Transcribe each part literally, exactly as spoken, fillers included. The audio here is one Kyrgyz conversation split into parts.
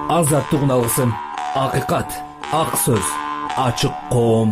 азаттыгын алгысың. Акыйкат, ак сөз, ачык коом.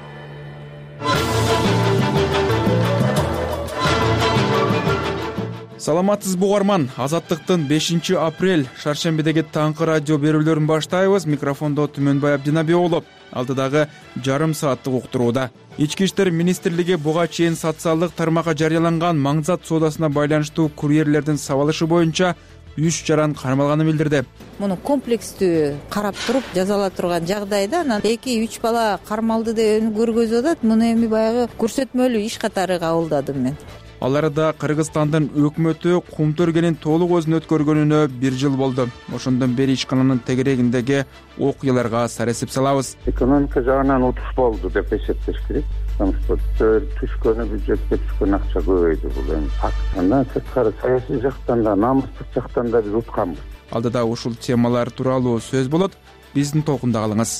Саламатсызбы угарман. Азаттыктын бешинчи апрель шаршембидеги таңкы радио берүүлөрүн баштайбыз. Микрофондо Түмөнбай Абдинаби уулу. Алдыдагы жарым сааттык уктурууда. Ички иштер министрлиги буга чейин социалдык тармакка жарыяланган маңзат соодасына байланыштуу курьерлердин сабалышы боюнча үч жаран кармалганын билдирди. Муну комплекстүү карап туруп жазала турган жагдайда анан эки үч бала кармалды деп көргөзүп атат. Муну эми баягы көрсөтмөлүү иш катары кабылдадым мен. Аларда Кыргызстандын өкмөтү Кумтөргенин толук өзүн өткөргөнүнө бир жыл болду. Ошондон бери ишкананын тегерегиндеги окуяларга саресип салабыз. Экономика жагынан утуш болду деп эсептеш керек. Түшкөнү бюджетке түшкөн акча көбөйдү, бул эми факт. Андан сырткары саясий жактан да, намустук жактан да биз утканбыз. Алдыда ушул темалар тууралуу сөз болот. Биздин толкунда калыңыз.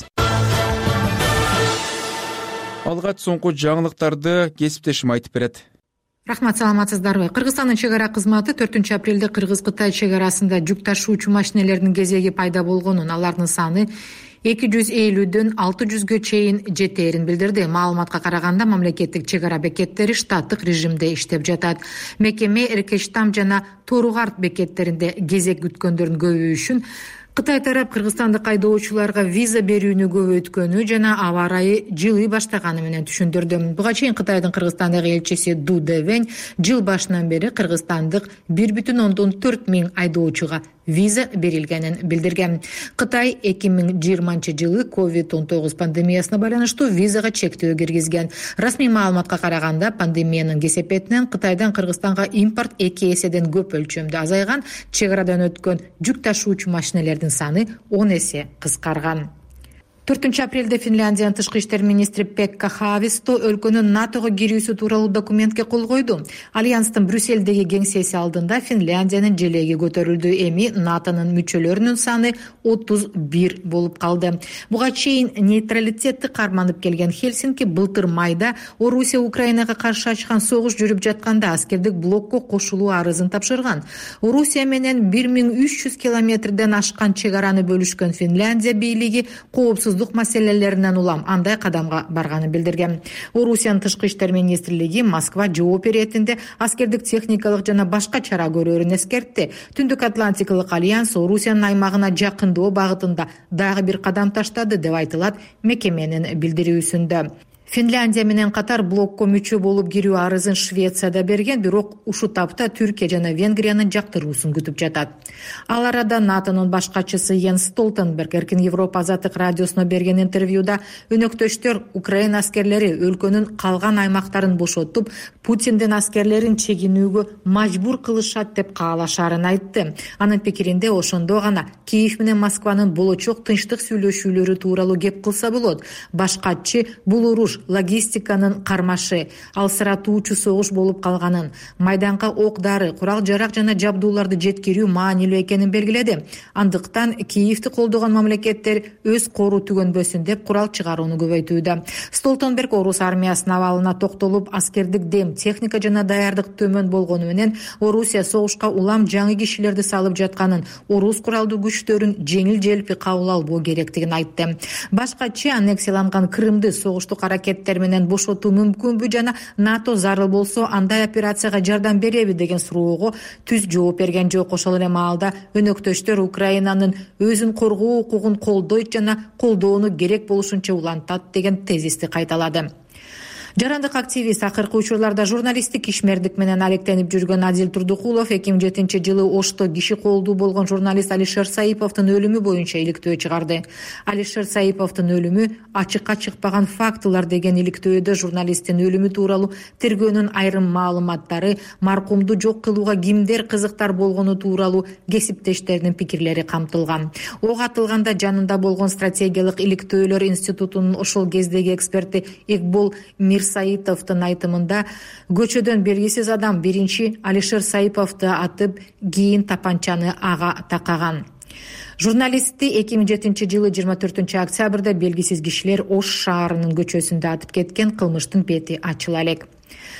Алгач соңку жаңылыктарды кесиптешим айтып берет. Рахмат, саламатсыздарбы? Кыргызстандын чек ара кызматы төртүнчү апрелде Кыргыз-Кытай чек арасында жүк ташуучу машинелердин кезеги пайда болгонун, алардын саны эки жүз элүүдөн алты жүзгө чейин жетээрин билдирди. Маалыматка караганда мамлекеттик чек ара бекеттери штаттык режимде иштеп жатат. Мекеме Эркештам жана Торугарт бекеттеринде кезек күткөндөрдүн көбөйүшүн, Кытай тарап кыргызстандык айдоочуларга виза берүүнү көбөйткөнү жана аба ырайы жылый баштаганы менен түшүндүрдү. Буга чейин Кытайдын Кыргызстандагы элчиси Ду Дэвэнь жыл башынан бери кыргызстандык бир бүтүн ондон төрт миң айдоочуга виза берилгенин билдирген. Кытай эки миң жыйырманчы жылы ковид он тогуз пандемиясына байланыштуу визага чектөө киргизген. Расмий маалыматка караганда пандемиянын кесепетинен Кытайдан Кыргызстанга импорт эки эседен көп өлчөмдө азайган, чек арадан өткөн жүк ташуучу машинелердин саны он эсе кыскарган. төртүнчү апрелде Финляндиянын тышкы иштер министри Пекка Хависто өлкөнүн НАТОго кирүүсү тууралуу документке кол койду. Альянстын Брюссельдеги кеңсеси алдында Финляндиянын желеги көтөрүлдү. Эми НАТОнун мүчөлөрүнүн саны отуз бир болуп калды. Буга чейин нейтралитетти карманып келген Хельсинки былтыр майда Орусия Украинага каршы ачкан согуш жүрүп жатканда аскердик блокко кошулуу арызын тапшырган. Орусия менен бир миң үч жүз километрден ашкан чек араны бөлүшкөн Финляндия бийлиги коопсуздук маселелеринен улам андай кадамга барганын билдирген. Орусиянын тышкы иштер министрлиги Москва жооп беретинде аскердик техникалык жана башка чара көрөрүн эскертти. Түндүк Атлантикалык альянс Орусиянын аймагына жакындоо багытында дагы бир кадам таштады деп айтылат мекеменин билдирүүсүндө. Финляндия менен катар блокко мүчө болуп кирүү арызын Швецияда берген, бирок ушул тапта Түркия жана Венгриянын жактыруусун күтүп жатат. Ал арада НАТОнун башкачысы Йенс Столтенберг Эркин Европа азаттык радиосуна берген интервьюда өнөктөштөр Украина аскерлери өлкөнүн калган аймактарын бошотуп, Путиндин аскерлерин чегинүүгө мажбур кылышат деп каалашарын айтты. Анын пикиринде ошондо гана Киев менен Москванын болочок тынчтык сүйлөшүүлөрү тууралуу кеп кылса болот. Башкачы бул уруш логистиканын кармашы, алсыратуучу согуш болуп калганын, майданга ок дары, курал жарак жана жабдууларды жеткирүү маанилүү экенин белгиледи. Андыктан Киевти колдогон мамлекеттер өз кору түгөнбөсүн деп курал чыгарууну көбөйтүүдө. Столтенберг орус армиясынын абалына токтолуп, аскердик дем, техника жана даярдык төмөн болгону менен Орусия согушка улам жаңы кишилерди салып жатканын, орус куралдуу күчтөрүн жеңил-желпи кабыл албоо керектигин айтты. Башкачы аннексияланган Крымды согуштук аракеттер менен бошотуу мүмкүнбү жана НАТО зарыл болсо андай операцияга жардам береби деген суроого түз жооп берген жок. Ошол эле маалда өнөктөштөр Украинанын өзүн коргоо укугун колдойт жана колдоону керек болушунча улантат деген тезисти кайталады. Жарандык активист акыркы учурларда журналисттик ишмердик менен алектенип жүргөн Адил Турдукулов эки миң жетинчи жылы Ошто киши колдуу болгон журналист Алишер Саиповдун өлүмү боюнча иликтөө чыгарды. Алишер Саиповдун өлүмү ачыкка чыкпаган фактылар деген иликтөөдө журналисттин өлүмү тууралуу тергөөнүн айрым маалыматтары, маркумду жок кылууга кимдер кызыктар болгону тууралуу кесиптештердин пикирлери камтылган. Ок атылганда жанында болгон стратегиялык иликтөөлөр институтунун ошол кездеги эксперти Игбол Саитовдун айтымында көчөдөн белгисиз адам биринчи Алишер Саиповду атып, кийин тапанчаны ага такаган. Журналистти эки миң жетинчи жылы жыйырма төртүнчү октябрда белгисиз кишилер Ош шаарынын көчөсүндө атып кеткен. Кылмыштын бети ачыла элек.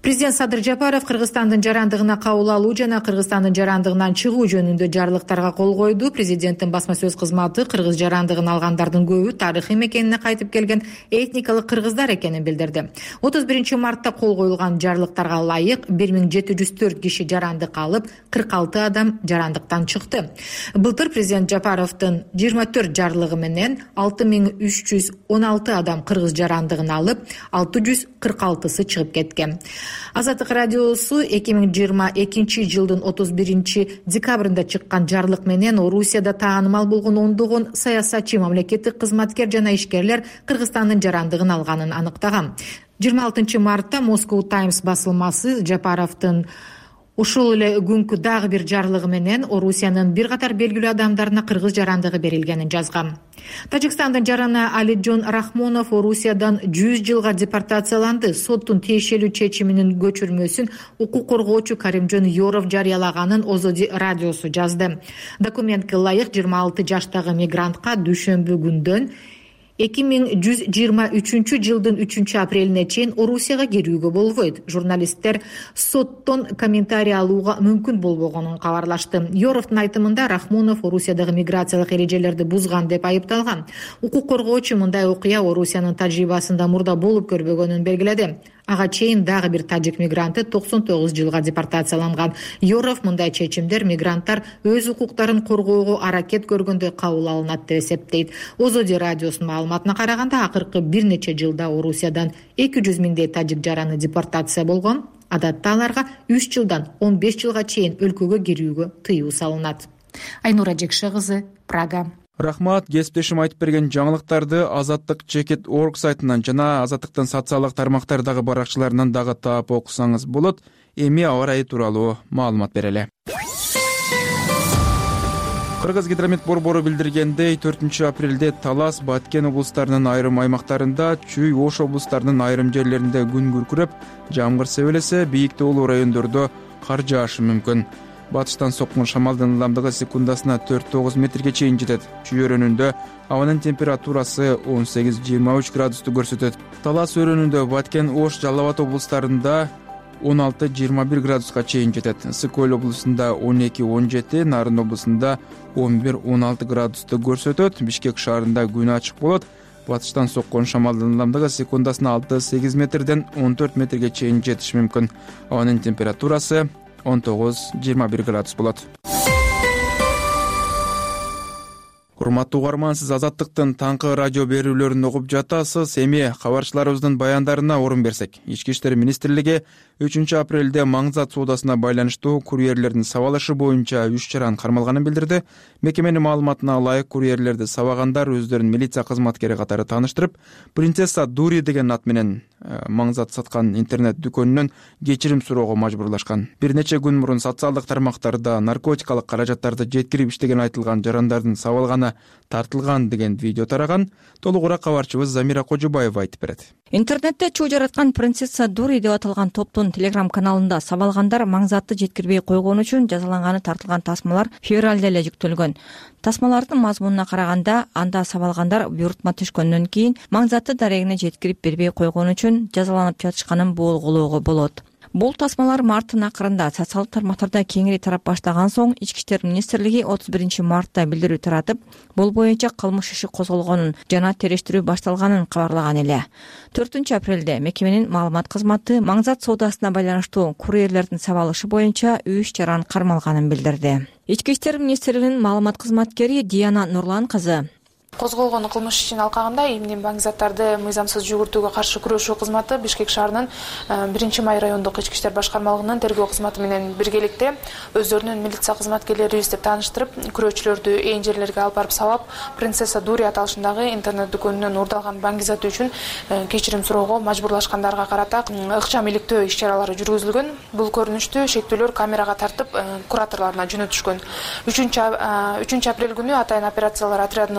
Президент Садыр Жапаров Кыргызстандын жарандыгына кабыл алуу жана Кыргызстандын жарандыгынан чыгуу жөнүндө жарлыктарга кол койду. Президенттин басма сөз кызматы кыргыз жарандыгын алгандардын көбү тарыхый мекенине кайтып келген этникалык кыргыздар экенин билдирди. отуз биринчи мартта кол коюлган жарлыктарга ылайык бир миң жети жүз төрт киши жарандык алып, кырк алты адам жарандыктан чыкты. Былтыр президент Жапаровдун жыйырма төрт жарлыгы менен алты миң үч жүз он алты адам кыргыз жарандыгын алып, алты жүз кырк алтысы чыгып кеткен. Азаттык радиосу эки миң жыйырма экинчи жылдын отуз биринчи декабрында чыккан жарлык менен Орусияда таанымал болгон ондогон саясатчы, мамлекеттик кызматкер жана ишкерлер Кыргызстандын жарандыгын алганын аныктаган. жыйырма алтынчы мартта Moscow Times басылмасы Жапаровдун ушул эле күнкү дагы бир жарлыгы менен Орусиянын бир катар белгилүү адамдарына кыргыз жарандыгы берилгенин жазган. Тажикстандын жараны Алиджон Рахмонов Орусиядан жүз жылга депортацияланды. Соттун тиешелүү чечиминин көчүрмөсүн укук коргоочу Каримжон Yorov жарыялаганын Озоди радиосу жазды. Документке ылайык жыйырма алты жаштагы мигрантка дүйшөмбү күндөн эки миң жүз жыйырма үчүнчү жылдын үчүнчү апрелине чейин Орусияга кирүүгө болбойт. Журналисттер соттон комментарий алууга мүмкүн болбогонун кабарлашты. Yorovдун айтымында Рахмонов Орусиядагы миграциялык эрежелерди бузган деп айыпталган. Укук коргоочу мындай окуя Орусиянын тажрыйбасында мурда болуп көрбөгөнүн белгиледи. Ага чейин дагы бир тажик мигранты токсон тогуз жылга депортацияланган. Yorov мындай чечимдер мигранттар өз укуктарын коргоого аракет көргөндө кабыл алынат деп эсептейт. Озоди радиосунун маалыматына караганда акыркы бир нече жылда Орусиядан эки жүз миңдей тажик жараны депортация болгон. Адатта аларга үч жылдан он беш жылга чейин өлкөгө кирүүгө тыюу салынат. Айнура Жекше кызы, Прага. Рахмат, кесиптешим айтып берген жаңылыктарды Азаттык чекит точка орг сайтынан жана Азаттыктын социалдык тармактардагы баракчаларынан дагы таап окусаңыз болот. Эми аба ырайы тууралуу маалымат берели. Кыргызгидромет борбору билдиргендей, төртүнчү апрелде Талас, Баткен облустарынын айрым аймактарында, Чүй, Ош облустарынын айрым жерлеринде күн күркүрөп, жамгыр себелесе, бийик тоолуу райондордо кар жаашы мүмкүн. Батыштан соккон шамалдын ылдамдыгы секундасына төрт тогуз метрге чейин жетет. Чүй өрөөнүндө абанын температурасы он сегиз жыйырма үч градусту көрсөтөт. Талас өрөөнүндө Баткен, Ош, Жалал Абад облустарында он алты жыйырма бир градуска чейин жетет. Ысык-Көл облусунда он эки он жети, Нарын облусунда он бир он алты градусту көрсөтөт. Бишкек шаарында күн ачык болот. Батыштан соккон шамалдын ылдамдыгы секундасына алты сегиз метрден он төрт метрге чейин жетиши мүмкүн. Абанын температурасы он тогуз жыйырма бир градус болот. Урматтуу угарман, сиз Азаттыктын таңкы радио берүүлөрүн угуп жатасыз. Эми кабарчыларыбыздын баяндарына орун берсек. Ички иштер министрлиги үчүнчү апрелде маңзат соодасына байланыштуу курьерлердин сабалышы боюнча үч чараны кармалганын билдирди. Мекеменин маалыматына ылайык, курьерлерди сабагандар өздөрүн милиция кызматкери катары тааныштырып, Принцесса Дури деген ат менен маңзат саткан интернет дүкөнүнөн кечирим суроого мажбурлашкан. Бир нече күн мурун социалдык тармактарда наркотикалык каражаттарды жеткирип иштеген айтылган жарандардын сабалганы тартылган деген видео тараган. Толугураак кабарчыбыз Замира Кожубаева айтып берет. Интернетте чуу жараткан Принцесса Дури деп аталган топтун телеграм каналында сабалгандар маңзатты жеткирбей койгон үчүн жазаланганы тартылган тасмалар февралда эле жүктөлгөн. Тасмалардын мазмунуна караганда, анда сабалгандар буйрутма түшкөндөн кийин маңзатты дарегине жеткирип бербей койгон үчүн жазаланып жатышканын болгулоого болот. Бул тасмалар марттын акырында социалдык тармактарда кеңири тарап баштаган соң Ички иштер министрлиги отуз биринчи мартта билдирүү таратып, бул боюнча кылмыш иши козголгонун жана териштирүү башталганын кабарлаган эле. төртүнчү апрелде мекеменин маалымат кызматы маңзат соодасына байланыштуу курьерлердин сабалышы боюнча үч чараны кармалганын билдирди. Ички иштер министрлигинин маалымат кызматкери Диана Нурлан кызы: Козголгон кылмыш ишин алкагында эмне маңзаттарды мыйзамсыз жүгүртүүгө каршы күрөшүү кызматы Бишкек шаарынын биринчи май райондук ички иштер башкармалыгынын тергөө кызматы менен биргеликте өздөрүнүн милиция кызматкерлерибиз деп тааныштырып, күрөөчүлөрдү ээн жерлерге алып барып сабап, Принцесса Дури аталышындагы интернет дүкөнүнөн уурдалган баңгизаты үчүн кечирим суроого мажбурлашкандарга карата ыкчам иликтөө иш-чаралары жүргүзүлгөн. Бул көрүнүштү шектүүлөр камерага тартып кураторлоруна жөнөтүшкөн. үчүнчү апрель күнү атайын операциялар отрядынын колдоосу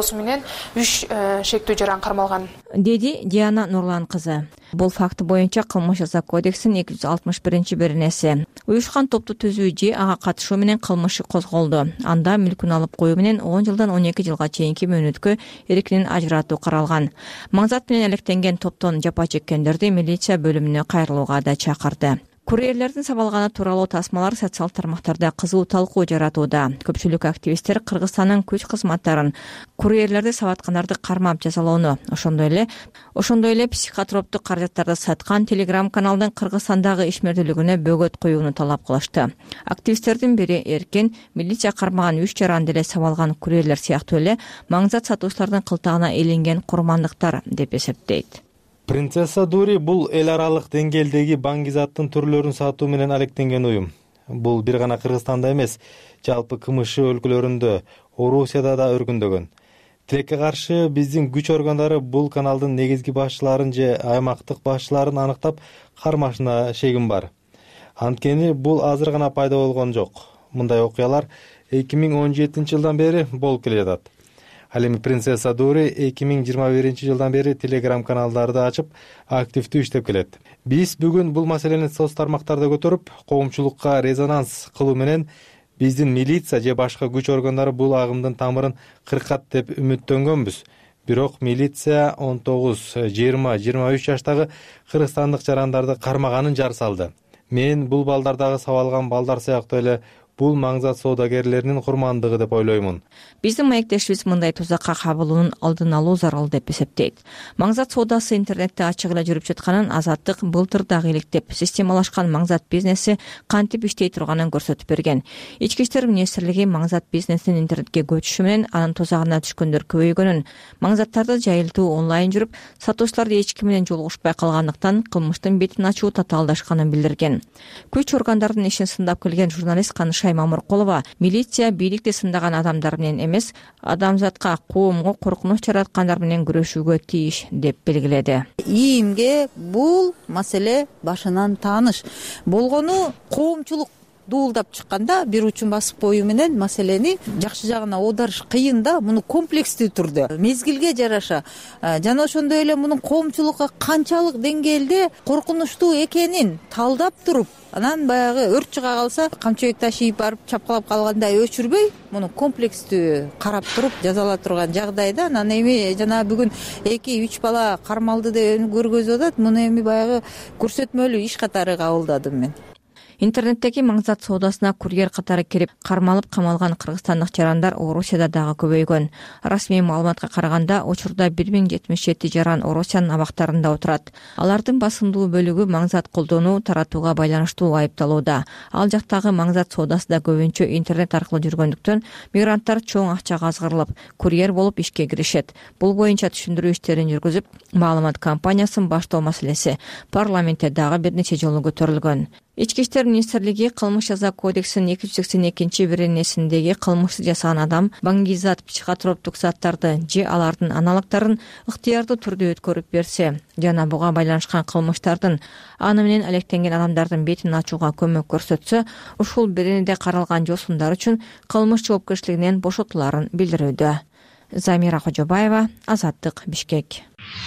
тергоосу менен үч шектүү жаран кармалган, деди Диана Нурлан кызы. Бул факты боюнча кылмыш жаза кодексинин эки жүз алтымыш биринчи беренеси уюшкан топту түзүү же ага катышуу менен кылмыш козголду. Анда мүлкүн алып коюу менен он жылдан он эки жылга чейинки мөөнөткө эркинен ажыратуу каралган. Маңзат менен алектенген топтон жапа чеккендерди милиция бөлүмүнө кайрылууга да чакырды. Курьерлердин сабалганы тууралуу тасмалар социал тармактарда кызуу талкуу жаратууда. Көпчүлүк активисттер Кыргызстандын күч кызматтарын курьерлерди сабаткандарды кармап жазалоону, ошондой эле ошондой эле психотроптук каражаттарды саткан Telegram каналдын Кыргызстандагы ишмердүүлүгүнө бөгөт коюуну талап кылышты. Активисттердин бири Эркин милиция кармаган үч жаран деле сабалган курьерлер сыяктуу эле маңзат сатуучулардын кылтагына илинген курмандыктар деп эсептейт. Принцесса Дури бул эл аралык деңгээлдеги баңгизаттын түрлөрүн сатуу менен алектенген уюм. Бул бир гана Кыргызстанда эмес, жалпы КМШ өлкөлөрүндө, Орусияда да өркүндөгөн. Тилекке каршы биздин күч органдары бул каналдын негизги башчыларын же аймактык башчыларын аныктап кармашына шегим бар. Анткени бул азыр гана пайда болгон жок. Мындай окуялар эки миң он жетинчи жылдан бери болуп келе жатат. Ал эми Принцесса Дури эки миң жыйырма биринчи жылдан бери Telegram каналдарды ачып, активдүү иштеп келет. Биз бүгүн бул маселени соц тармактарда көтөрүп, коомчулукка резонанс кылуу менен биздин милиция же башка күч органдары бул агымдын тамырын кыркат деп үмүттөнгөнбүз. Бирок милиция он тогуз, жыйырма, жыйырма үч жаштагы кыргызстандык жарандарды кармаганын жар салды. Мен бул балдардагы сабалган балдар сыяктуу эле бул маңзат соодагерлеринин курмандыгы деп ойлоймун. Биздин маектешибиз мындай тузакка кабылуунун алдын алуу зарыл деп эсептейт. Маңзат соодасы интернетте ачык эле жүрүп жатканын Азаттык былтыр дагы иликтеп, системалашкан маңзат бизнеси кантип иштей турганын көрсөтүп берген. Ички иштер министрлиги маңзат бизнесинин интернетке көчүшү менен анын тузагына түшкөндөр көбөйгөнүн, маңзаттарды жайылтуу онлайн жүрүп, сатуучулар эч ким менен жолугушпай калгандыктан кылмыштын бетин ачуу татаалдашканын билдирген. Күч органдардын ишин сындап келген журналист Канышай Мамыркулова милиция бийликти сындаган адамдар менен эмес, адамзатка, коомго коркунуч жараткандар менен күрөшүүгө тийиш деп белгиледи. ИИМге бул маселе башынан тааныш болгону коомчулук дуулдап чыкканда бир учун басып коюу менен маселени жакшы жагына оодарыш кыйын да, муну комплекстүү түрдө мезгилге жараша жана ошондой эле мунун коомчулукка канчалык деңгээлде коркунучтуу экенин талдап туруп, анан баягы өрт чыга калса камчыбек таш ийип барып чапкылап калгандай өчүрбөй, муну комплекстүү карап туруп жазала турган жагдайда. Анан эми жана бүгүн эки үч бала кармалды деп көргөзүп атат. Муну эми баягы көрсөтмөлүү иш катары кабылдадым мен. Интернеттеги маңзат соодасына курьер катары кирип кармалып камалган кыргызстандык жарандар Орусияда дагы көбөйгөн. Расмий маалыматка караганда учурда бир миң жетимиш жети жаран Орусиянын абактарында отурат. Алардын басымдуу бөлүгү маңзат колдонуу, таратууга байланыштуу айыпталууда. Ал жактагы маңзат соодасы да көбүнчө интернет аркылуу жүргөндүктөн мигранттар чоң акчага азгырылып, курьер болуп ишке киришет. Бул боюнча түшүндүрүү иштерин жүргүзүп, маалымат кампаниясын баштоо маселеси парламентте дагы бир нече жолу көтөрүлгөн. Ички иштер министрлиги кылмыш жаза кодексинин эки жүз сексен экинчи беренесиндеги кылмышты жасаган адам баңгизат, психотроптук заттарды же алардын аналогдорун ыктыярдуу түрдө өткөрүп берсе жана буга байланышкан кылмыштардын аны менен алектенген адамдардын бетин ачууга көмөк көрсөтсө, ушул беренеде каралган жосундар үчүн кылмыш жоопкерчилигинен бошотуларын билдирүүдө. Замира Кожобаева, Азаттык, Бишкек.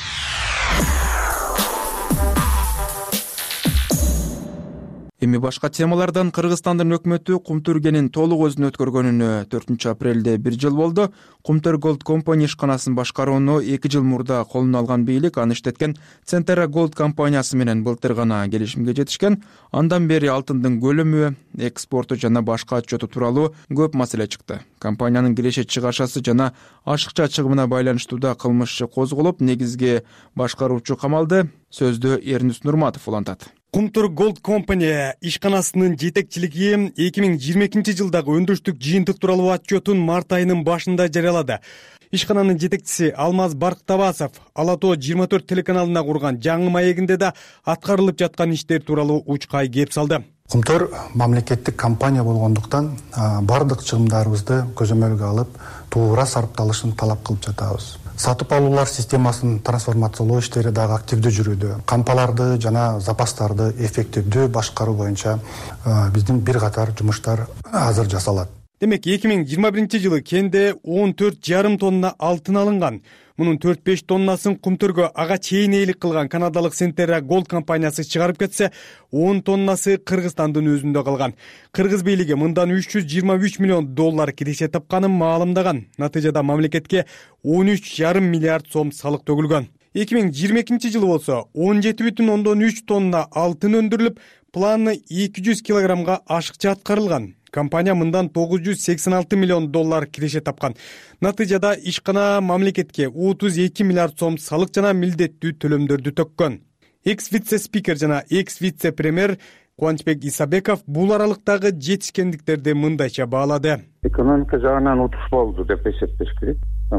Эми башка темалардан Кыргызстандын өкмөтү Кумтүргенин толук өзүнө өткөргөнүнө төртүнчү апрелде бир жыл болду. Кумтөр Gold Company ишканасын башкарууну эки жыл мурда колуна алган бийлик аны иштеткен Centera Gold компаниясы менен былтыр гана келишимге жетишкен. Андан бери алтындын көлөмү, экспорту жана башка отчету тууралуу көп маселе чыкты. Компаниянын киреше чыгашасы жана ашыкча чыгымына байланыштуу да кылмыш козголуп, негизги башкаруучу камалды. Сөздү Эрнис Нурматов улантат. Кумтөр Gold Company ишканасынын жетекчилиги эки миң жыйырма экинчи жылдагы өндүрүштүк жыйынтык тууралуу отчетун март айынын башында жарыялады. Ишкананын жетекчиси Алмаз Барктабасов Ала Тоо жыйырма төрт телеканалына курган жаңы маегинде да аткарылып жаткан иштер тууралуу учкай кеп салды. Кумтөр мамлекеттик компания болгондуктан бардык чыгымдарыбызды көзөмөлгө алып, туура сарапталышын талап кылып жатабыз. Сатып алуулар системасын трансформациялоо иштери дагы активдүү жүрүүдө. Кампаларды жана запастарды эффективдүү башкаруу боюнча биздин бир катар жумуштар азыр жасалат. демек эки миң жыйырма биринчи жылы кенде он төрт жарым тонна алтын алынган. Мунун төрт беш тоннасын Кумтөргө ага чейин ээлик кылган канадалык Centerra Gold компаниясы чыгарып кетсе, он тоннасы Кыргызстандын өзүндө калган. Кыргыз бийлиги мындан үч жүз жыйырма үч миллион доллар киреше тапканын маалымдаган. Натыйжада мамлекетке он үч жарым миллиард сом салык төгүлгөн. эки миң жыйырма экинчи жылы болсо он жети бүтүн ондон үч тонна алтын өндүрүлүп, планы эки жүз килограммга ашыкча аткарылган. Компания мындан тогуз жүз сексен алты миллион доллар киреше тапкан. Натыйжада ишкана мамлекетке отуз эки миллиард сом салык жана милдеттүү төлөмдөрдү төккөн. Экс-вице-спикер жана экс-вице-премьер Кубанычбек Исабеков бул аралыктагы жетишкендиктерди мындайча баалады. Экономика жагынан утуш болду деп эсептеш керек.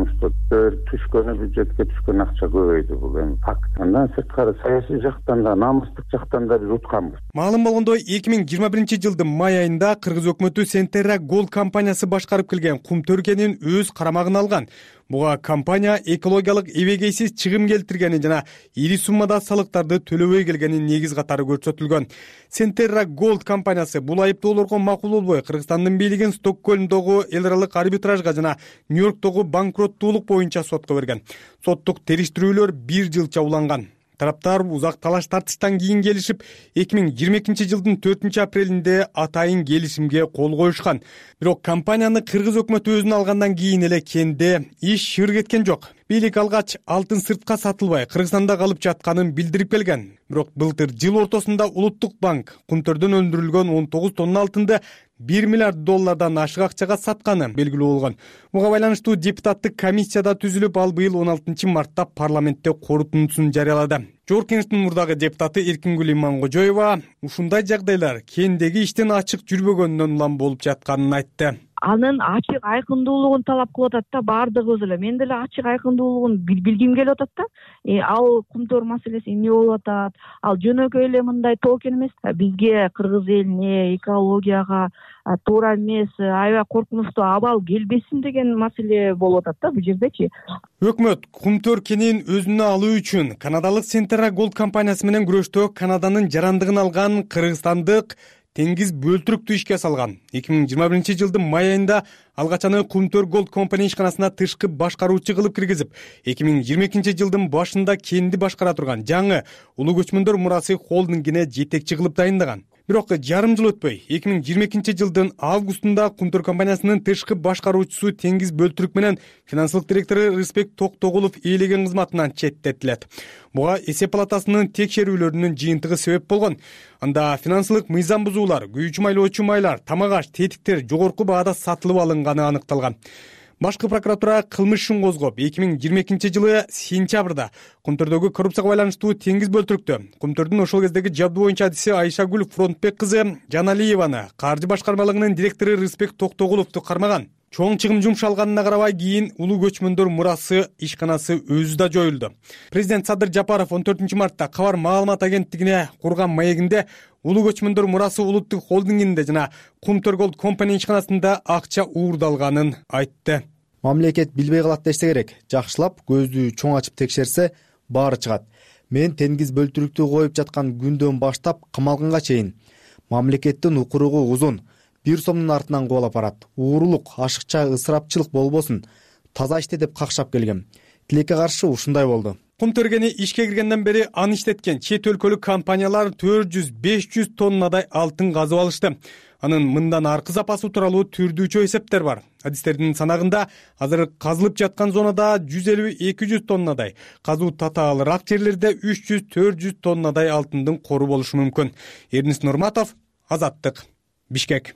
Түшкөнү бюджетке түшкөн акча көбөйдү, бул эми факт. Андан сырткары саясий жактан да, намыстык жактан да биз утканбыз. Маалым болгондой, эки миң жыйырма биринчи жылдын май айында Кыргыз өкмөтү Centerra Gold компаниясы башкарып келген Кумтөр кенин өз карамагына алган. Буга компания экологиялык эбегейсиз чыгым келтиргени жана ири суммада салыктарды төлөбөй келгенин негиз катары көрсөтүлгөн. Centerra Gold компаниясы бул айыптоолорго макул болбой, Кыргызстандын бийлигин Стокгольмдогу эл аралык арбитражга жана Нью-Йорктогу банкроттуулук боюнча сотко берген. Соттук териштирүүлөр бир жылча уланган. Тараптар узак талаш тартыштан кийин келишип, эки миң жыйырма экинчи жылдын төртүнчү апрелинде атайын келишимге кол коюшкан. Бирок компанияны Кыргыз өкмөтү өзүнө алгандан кийин эле кенде иш шыр кеткен жок. Бийлик алгач алтын сыртка сатылбай Кыргызстанда калып жатканын билдирип келген. Бирок былтыр жыл ортосунда Улуттук банк Кумтөрдөн өндүрүлгөн он тогуз тонна алтынды бир миллиард доллардан ашык акчага сатканы белгилүү болгон. Буга байланыштуу депутаттык комиссияда түзүлүп, ал быйыл он алтынчы мартта парламентте корутундусун жарыялады. Жогорку Кеңештин мурдагы депутаты Эркингүл Имангожоева ушундай жагдайлар кендеги иштин ачык жүрбөгөнүнөн улам болуп жатканын айтты. Анын ачык айкындуулугун талап кылып атат да, баардыгыбыз эле. Мен деле ачык айкындуулугун билгим келип атат да. Ал Кумтөр маселеси эмне болуп атат? Ал жөнөкөй эле мындай токен эмес. Бизге, кыргыз элине, экологияга туура эмес, аябай коркунучтуу абал келбесин деген маселе болуп атат да бул жердечи. Өкмөт Кумтөр кенин өзүнө алуу үчүн канадалык Centerra Gold компаниясы менен күрөштө Канаданын жарандыгын алган кыргызстандык Теңиз бөлтүрүктү ишке салган. эки миң жыйырма биринчи жылдын май айында алгачаны Кумтөр Gold компания ишканасына тышкы башкаруучу кылып киргизип, эки миң жыйырма экинчи жылдын башында кенди башкара турган жаңы Улуу көчмөндөр мурасы холдингине жетекчи кылып дайындаган. Бирок жарым жыл өтпөй, эки миң жыйырма экинчи жылдын августунда Кумтөр компаниясынын тышкы башкаруучусу Теңиз бөлтүрүк менен финансылык директору Рыспек Токтогулов ээлеген кызматынан четтетилет. Буга эсеп палатасынын текшерүүлөрүнүн жыйынтыгы себеп болгон. Анда финансылык мыйзам бузуулар, күйүүчү майлоочу майлар, тамак-аш, тетиктер жогорку баада сатылып алынганы аныкталган. Башкы прокуратура кылмыш ишин козгоп, эки миң жыйырма экинчи жылы сентябрда Кумтөрдөгү коррупцияга байланыштуу Теңиз бөлтүрүктү, Кумтөрдүн ошол кездеги жабдуу боюнча адиси Айшагүл Фронтбек кызы Жаналиеваны, каржы башкармалыгынын директору Рыспек Токтогуловду кармаган. Чоң чыгым жумшалганына карабай кийин Улуу көчмөндөр мурасы ишканасы өзү да жоюлду. Президент Садыр Жапаров он төртүнчү мартта Кабар маалымат агенттигине курган маегинде Улуу көчмөндөр мурасы улуттук холдингинде жана Кумтөр Gold компания ишканасында акча уурдалганын айтты. Мамлекет билбей калат десе керек. Жакшылап көздү чоң ачып текшерсе баары чыгат. Мен Теңиз бөлтүрүктү коюп жаткан күндөн баштап камалганга чейин мамлекеттин укуругу узун. Бир сомдун артынан кубалап барат. Уурулук, ашыкча, ысырапчылык болбосун. Таза иште деп какшап келгем. Тилекке каршы ушундай болду. Кумтөр кени ишке киргенден бери аны иштеткен чет өлкөлүк компаниялар төрт жүз беш жүз тоннадай алтын казып алышты. Анын мындан аркы запасы тууралуу түрдүүчө эсептер бар. Адистердин санагында азыр казылып жаткан зонада жүз элүү эки жүз тоннадай, казуу татаалыраак жерлерде үч жүз төрт жүз тоннадай алтындын кору болушу мүмкүн. Эрнис Нурматов, Азаттык, Бишкек.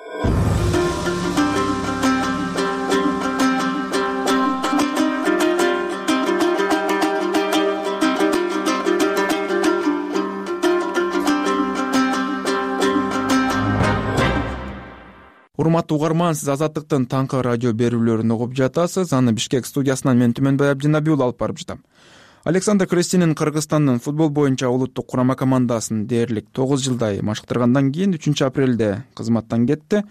Урматтуу угарман, сиз Азаттыктын таңкы радио берүүлөрүн угуп жатасыз. Аны Бишкек студиясынан мен Түмөнбай Абдинабиул алып барып жатам. Александр Крестинин Кыргызстандын футбол боюнча улуттук курама командасын дээрлик тогуз жылдай машыктыргандан кийин үчүнчү апрелде кызматтан кетти.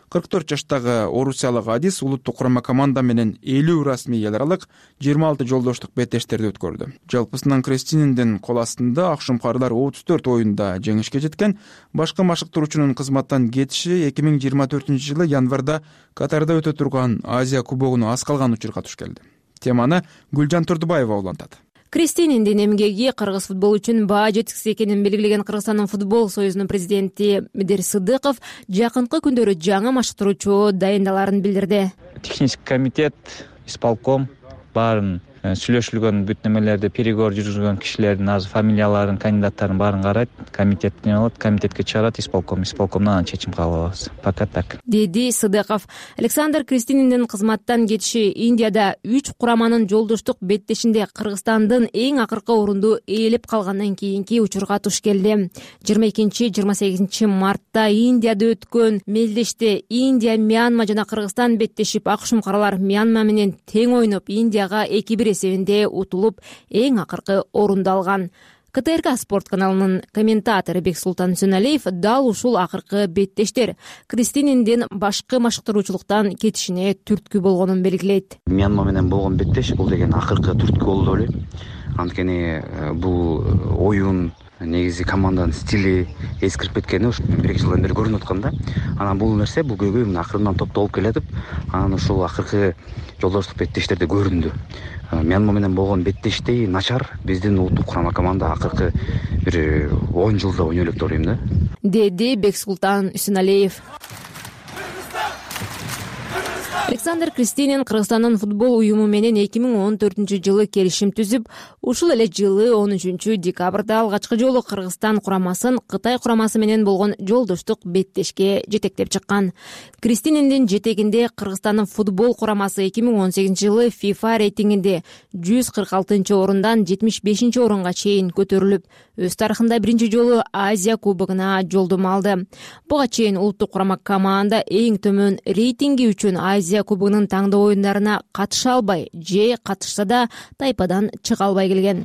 кырк төрт жаштагы орусиялык Адис улуттук курама команда менен элүү расмий эл аралык жыйырма алты жолдоштук беттештерди өткөрдү. Жалпысынан Кристининдин кол астында акшумкарлар отуз төрт оюнда жеңишке жеткен. Башкы машыктыруучунун кызматтан кетиши эки миң жыйырма төртүнчү жылы январда Катарда өтө турган Азия кубогуна аз калган учурга туш келди. Теманы Гүлжан Турдубаева улантат. Кристининдин эмгеги кыргыз футбол үчүн баа жеткиси экенин белгилеген Кыргызстандын футбол союзунун президенти Медер Сыдыков жакынкы күндөрү жаңы машыктыруучу дайындаларын билдирди. Технический комитет, исполком баарын сүйлөшүлгөн бүт немелерди переговор жүргүзгөн кишилердин азыр фамилияларын, кандидаттарын баарын карайт, комитет не болот, комитетке чыгарат исполком, исполкомдон чечим кабыл алабыз. Пока так. Деди Сыдыков. Александр Кристининдин кызматтан кетиши Индияда үч кураманын жолдоштук беттешинде Кыргызстандын эң акыркы орунду ээлеп калгандан кийинки учурга туш келди. жыйырма экинчи жыйырма сегизинчи мартта Индияда өткөн мелдеште Индия, Мьянма жана Кыргызстан беттешип, акшумкарлар Мьянма менен тең ойноп, Индияга эки бир эсебинде утулуп, эң акыркы орунду алган. КТРК спорт каналынын комментатору Бексултан Сүнөлиев дал ушул акыркы беттештер Кристининдин башкы машыктыруучулуктан кетишине түрткү болгонун белгилейт. Мьянма менен болгон беттеш бул деген акыркы түрткү болду деп ойлойм. Анткени бул оюн негизи команданын стили эскирип кеткени ушу бир эки жылдан бери көрүнүп аткан да. Анан бул нерсе бул көйгөй акырынан топтолуп келатып, анан ушул акыркы жолдоштук беттештерде көрүндү. Мьянма менен болгон беттештей начар биздин улуттук курама команда акыркы бир он жылда ойной элек деп ойлойм да. Деди Бексултан Сүнөлиев. Александр Кристинин Кыргызстандын футбол уюму менен эки миң он төртүнчү жылы келишим түзүп, ушул эле жылы он үчүнчү декабрда алгачкы жолу Кыргызстан курамасын Кытай курамасы менен болгон жолдоштук беттешке жетектеп чыккан. Кристининдин жетегинде Кыргызстандын футбол курамасы эки миң он сегизинчи жылы FIFA рейтингинде жүз кырк алтынчы орундан жетимиш бешинчи орунга чейин көтөрүлүп, өз тарыхында биринчи жолу Азия кубогуна жолдомо алды. Буга чейин улуттук курама команда эң төмөн рейтинги үчүн Азия кубогунун таңдоо оюндарына катыша албай, же катышса да тайпадан чыга албай келген.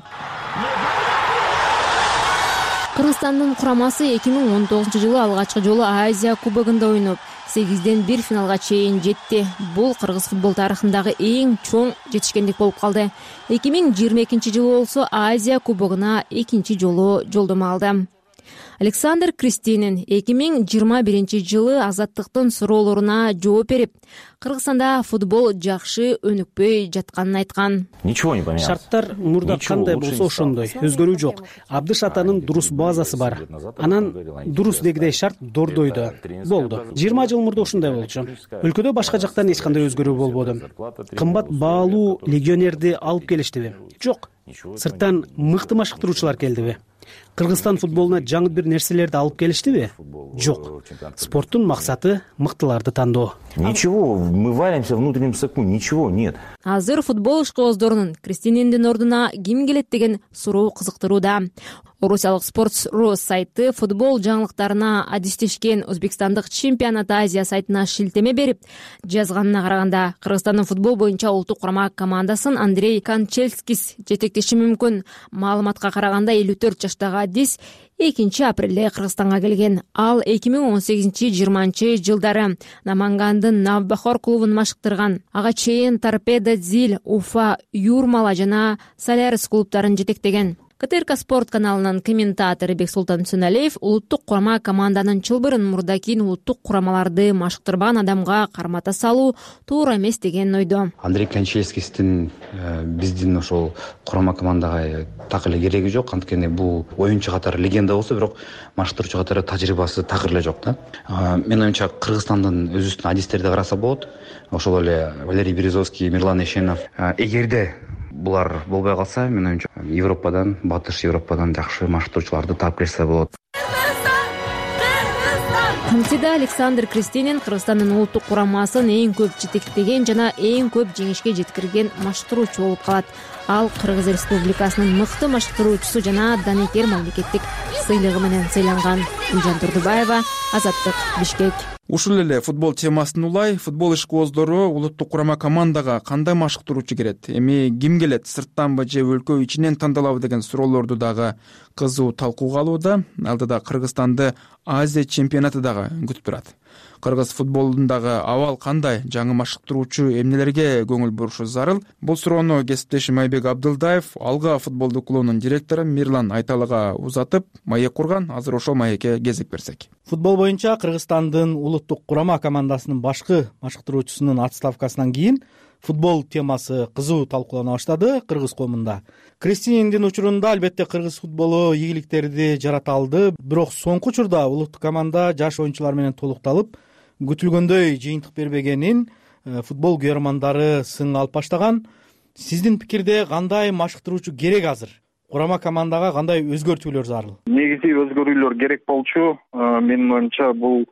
Кыргызстандын курамасы эки миң он тогузунчу жылы алгачкы жолу Азия кубогунда ойноп, сегизден бир финалга чейин жетти. Бул кыргыз футбол тарыхындагы эң чоң жетишкендик болуп калды. эки миң жыйырма экинчи жылы болсо Азия кубогуна экинчи жолу жолдомо алды. Александр Кристинин эки миң жыйырма биринчи жылы азаттыктын суроолоруна жооп берип, Кыргызстанда футбол жакшы өнүкпөй жатканын айткан. Ничего не поменялось. Шарттар мурда кандай болсо ошондой, өзгөрүү жок. Абдыш атанын дурус базасы бар. Анан дурус дегидей шарт Дордойдо болду. жыйырма жыл мурда ушундай болчу. Өлкөдө башка жактан эч кандай өзгөрүү болбоду. Кымбат баалуу легионерди алып келиштиби? Жок. Сырттан мыкты машыктыруучулар келдиби? Кыргызстан футболуна жаңы бир нерселерди алып келиштиби? Жок. Спорттун максаты мыктыларды тандоо. Ничего, мы варимся в внутреннем соку, ничего нет. Азыр футбол ишкобоздорунун Кристининдин ордуна ким келет деген суроо кызыктырууда. Орусиялык Sports.ru сайты футбол жаңылыктарына адистешкен Өзбекстандык чемпионат Азия сайтына шилтеме берип, жазганына караганда Кыргызстандын футбол боюнча улуттук курама командасын Андрей Канчельскис жетектеши мүмкүн. Маалыматка караганда элүү төрт жаштагы Адис экинчи апрелде Кыргызстанга келген. Ал эки миң он сегизинчи жыйырманчы жылдары Намангандын Навбахор клубун машыктырган. Ага чейин Торпедо Зил, Уфа, Юрмала жана Солярис клубтарын жетектеген. КТРК спорт каналынын комментатору Бексултан Сүнөлиев улуттук курама команданын чылбырын мурда кийин улуттук курамаларды машыктырбаган адамга кармата салуу туура эмес деген ойдо. Андрей Канчельскистин биздин ошол курама командага так эле кереги жок, анткени бул оюнчу катары легенда болсо, бирок машыктыруучу катары тажрыйбасы такыр эле жок да. Мен оюмча Кыргызстандын өзүбүздүн адистерди караса болот. Ошол эле Валерий Березовский, Мирлан Эшенов. Эгерде булар болбой калса, мен оюмча Европадан, Батыш Европадан жакшы машыктыруучуларды таап келсе болот. Кантида Александр Кристинин Кыргызстандын улуттук курамасын эң көп жетектеген жана эң көп жеңишке жеткирген машыктыруучу болуп калат. Ал Кыргыз Республикасынын мыкты машыктыруучусу жана Данекер мамлекеттик сыйлыгы менен сыйланган. Гүлжан Турдубаева, Азаттык, Бишкек. Ушул эле футбол темасын улай, футбол ишкобоздору улуттук курама командага кандай машыктыруучу керет, эми ким келет, сырттанбы же өлкө ичинен тандалабы деген суроолорду дагы кызуу талкууга алууда. Алдыда Кыргызстанды Азия чемпионаты дагы күтүп турат. кыргыз футболундагы абал кандай, жаңы машыктыруучу эмнелерге көңүл бурушу зарыл? Бул суроону кесиптешим Айбек Абдылдаев Алга футболдук клубунун директору Мирлан Айталыга узатып, маек курган. Азыр ошол маекке кезек берсек. Футбол боюнча Кыргызстандын улуттук курама командасынын башкы машыктыруучусунун отставкасынан кийин футбол темасы кызуу талкуулана баштады кыргыз коомунда. Кристинендин учурунда албетте кыргыз футболу ийгиликтерди жарата алды, бирок соңку учурда улуттук команда жаш оюнчулар менен толукталып, күтүлгөндөй жыйынтык бербегенин футбол күйөрмандары сың алып баштаган. Сиздин пикирде кандай машыктыруучу керек азыр? Курама командага кандай өзгөртүүлөр зарыл? Негизи өзгөрүүлөр керек болчу. Менин оюмча бул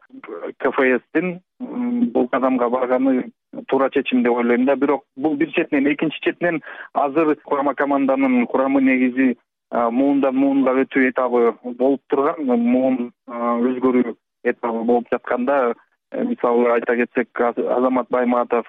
КФСтин бул кадамга барганы туура чечим деп ойлойм да. Бирок бул бир четинен, экинчи четинен азыр курама команданын курамы негизи муундан муунга өтүү этабы болуп турган, муун өзгөрүү этабы болуп жатканда, мисалы айта кетсек, Азамат Байматов,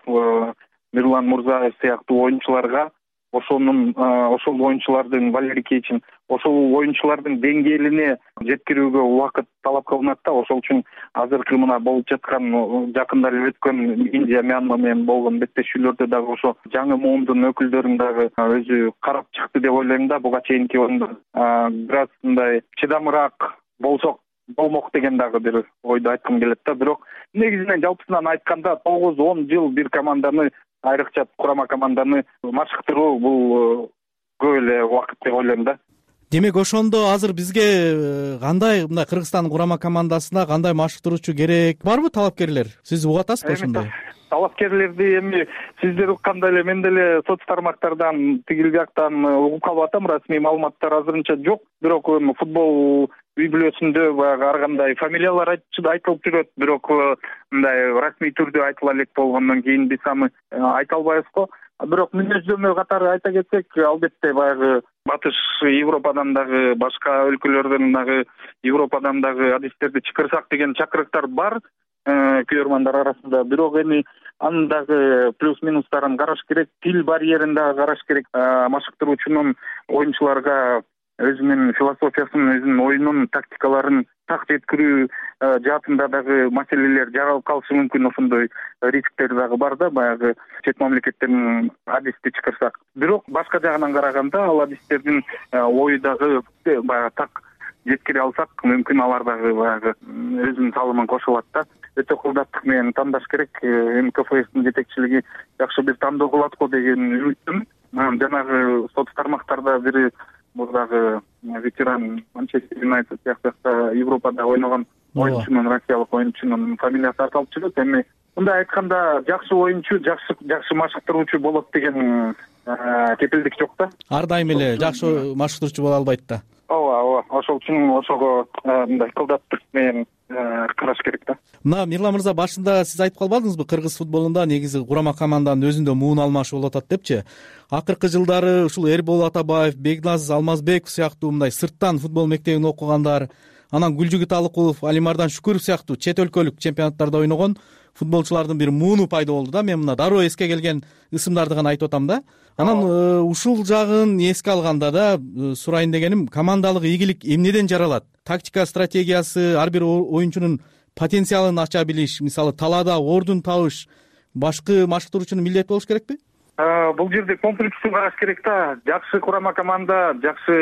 Мирлан Мурзаев сыяктуу оюнчуларга ошонун ошол оюнчулардын Валерий Кечин ошол оюнчулардын деңгээлине жеткирүүгө убакыт талап кылынат да. Ошол үчүн азыркы мына болуп жаткан жакында эле өткөн Индия, Мьянма менен болгон беттешүүлөрдө дагы ошо жаңы муундун өкүлдөрүн дагы өзү карап чыкты деп ойлойм да. Буга чейинки оюнда бир аз мындай чыдамыраак болсок болмок деген дагы бир ойду айткым келет да. Бирок негизинен жалпысынан айтканда тогуз он жыл бир команданы, айрыкча курама команданы машыктыруу бул көп эле убакыт деп ойлойм да. Демек ошондо азыр бизге кандай мындай Кыргызстандын курама командасына кандай машыктыруучу керек? Барбы талапкерлер? Сиз угуп атасызбы ошондой? Талапкерлерди эми сиздер уккандай эле мен деле соц тармактардан тигил бияктан угуп калып атам. Расмий маалыматтар азырынча жок. Бирок футбол үй бүлөсүндө баягы ар кандай фамилиялар айтылып жүрөт. Бирок мындай расмий түрдө айтыла элек болгондон кийин биз аны айта албайбыз го. Бирок мүнөздөмө катары айта кетсек, албетте баягы Батыш Европадан дагы, башка өлкөлөрдөн дагы, Европадан дагы адистерди чакырсак деген чакырыктар бар күйөрмандар арасында. Бирок эми анын дагы плюс минустарын караш керек, тил барьерин дагы караш керек. Машыктыруучунун оюнчуларга өзүнүн философиясын, өзүнүн оюнун тактикаларын так жеткирүү жаатында дагы маселелер жаралып калышы мүмкүн. Ошондой рисктер дагы бар да, баягы чет мамлекеттердин адисти чакырсак. Бирок башка жагынан караганда ал адистердин ою дагы баягы так жеткире алсак, мүмкүн алар дагы баягы өзүнүн салымын кошо алат да. Өтө кылдаттык менен тандаш керек. Эми КФСтин жетекчилиги жакшы бир тандоо кылат го деген үмүттүмүн. Жанагы соц тармактарда бири бул дагы ветеран Манчестер Юнайтед сыяктуу Европада ойногон оюнчунун, россиялык оюнчунун фамилиясы аталып жүрөт. Эми мындай айтканда жакшы оюнчу, жакшы жакшы машыктыруучу болот деген кепилдик жок да. Ар дайым эле жакшы машыктыруучу боло албайт да. Ооба, ооба. Ошол үчүн ошого мындай кылдаттык менен караш керек да. Мына Мирлан мырза, башында сиз айтып калбадыңызбы, кыргыз футболунда негизи курама команданын өзүндө муун алмашы болуп атат депчи? Акыркы жылдары ушул Эрбол Атабаев, Бекназ Алмазбеков сыяктуу мындай сырттан футбол мектебин окугандар, анан Гүлжүгүт Алыкулов, Алимардан Шүкүров сыяктуу чет өлкөлүк чемпионаттарда ойногон футболчулардын бир мууну пайда болду да. Мен мына дароо эске келген ысымдарды гана айтып атам да. Анан ушул жагын эске алганда да сурайын дегеним, командалык ийгилик эмнеден жаралат? Тактика стратегиясы, ар бир оюнчунун потенциалын ача билиш, мисалы талаада ордун табыш башкы машыктыруучунун милдети болуш керекпи? Бул жерде комплекстүү караш керек да. Жакшы курама команда жакшы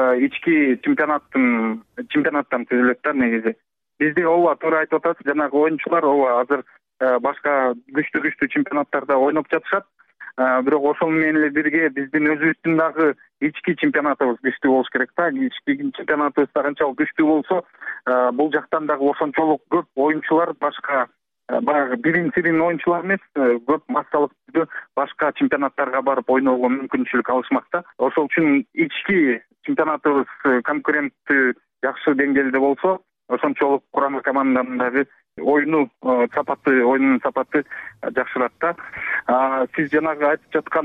ички чемпионаттын чемпионаттан түзүлөт да негизи. Бизде ооба туура айтып атасыз, жанагы оюнчулар ооба азыр башка күчтүү күчтүү чемпионаттарда ойноп жатышат. Бирок ошол менен эле бирге биздин өзүбүздүн дагы ички чемпионатыбыз күчтүү болуш керек да. Ички чемпионатыбыз канчалык күчтүү болсо, бул жактан дагы ошончолук көп оюнчулар, башка баягы бирин-сирин оюнчулар эмес, көп массалык түрдө башка чемпионаттарга барып ойноого мүмкүнчүлүк алышмак да. Ошол үчүн ички чемпионатыбыз конкуренттүү жакшы деңгээлде болсо, ошончолук курама команданын дагы оюну сапаты, оюнунун сапаты жакшырат да. Сиз жанагы айтып жаткан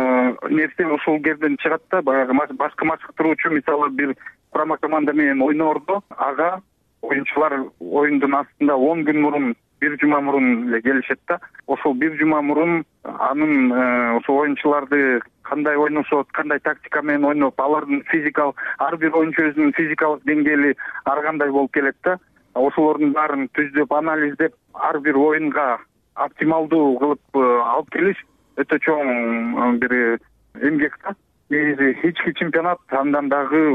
нерсе ушул жерден чыгат да. Баягы башкы машыктыруучу мисалы бир курама команда менен ойноордо, ага оюнчулар оюндун астында он күн мурун, бир жума мурун эле келишет да. Ошол бир жума мурун анын ошол оюнчуларды кандай ойношот, кандай тактика менен ойноп, алардын физикалык, ар бир оюнчу өзүнүн физикалык деңгээли ар кандай болуп келет да. ошолордун баарын түздөп анализдеп ар бир оюнга оптималдуу кылып алып келиш өтө чоң бир эмгек да. Негизи ички чемпионат андан дагы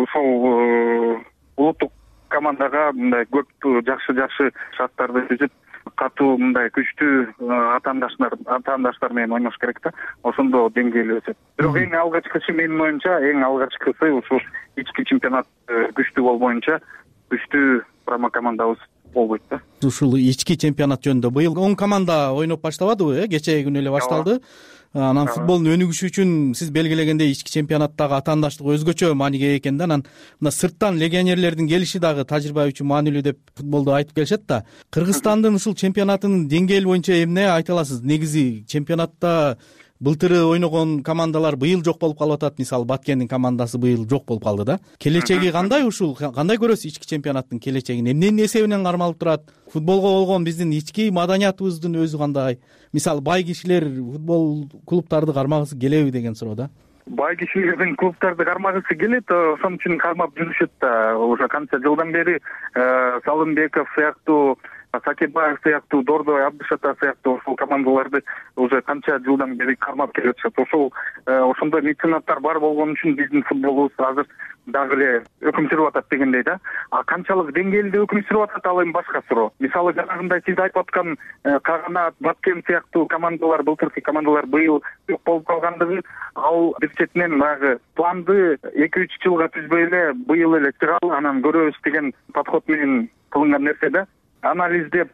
ошол улуттук командага мындай көп жакшы жакшы шарттарды түзүп катуу мындай күчтүү атаандаштар атаандаштар менен ойнош керек да. Ошондо деңгээли өсөт. Бирок эң алгачкысы менин оюмча, эң алгачкысы ушул ички чемпионат күчтүү болбоюнча күчтүү курама командабыз болбойт да. Ушул ички чемпионат жөнүндө быйыл он команда ойноп баштабадыбы? Э, кечээ күнү эле башталды. Анан футболдун өнүгүшү үчүн сиз белгилегендей ички чемпионаттагы атаандаштык өзгөчө мааниге ээ экен да. Анан мына сырттан легионерлердин келиши дагы тажрыйба үчүн маанилүү деп футболду айтып келишет да. Кыргызстандын ушул чемпионатынын деңгээли боюнча эмне айта аласыз? Негизи чемпионатта былтыры ойногон командалар быйыл жок болуп калып атат. Мисалы Баткендин командасы быйыл жок болуп калды да. Келечеги кандай ушул? Кандай көрөсүз ички чемпионаттын келечегин? Эмненин эсебинен кармалып турат? Футболго болгон биздин ички маданиятыбыздын өзү кандай? Мисалы бай кишилер футбол клубтарды кармагысы келеби деген суроо да. Бай кишилердин клубтарды кармагысы келет, ошон үчүн кармап жүрүшөт да. Уже канча жылдан бери Салымбеков сыяктуу, Сакебаев сыяктуу, Дордой, Абдышата сыяктуу ошол командаларды уже канча жылдан бери кармап келе жатышат. Ошол ошондой меценаттар бар болгон үчүн биздин футболубуз азыр дагы эле өкүм сүрүп атат дегендей да. А канчалык деңгээлде өкүм сүрүп атат ал эми башка суроо. Мисалы жанагындай сиз айтып аткан Каганат, Баткен сыяктуу командалар, былтыркы командалар быйыл жок болуп калгандыгы, ал бир четинен баягы планды эки үч жылга түзбөй эле быйыл эле чыгалы, анан көрөбүз деген подход менен кылынган нерсе да. Анализдеп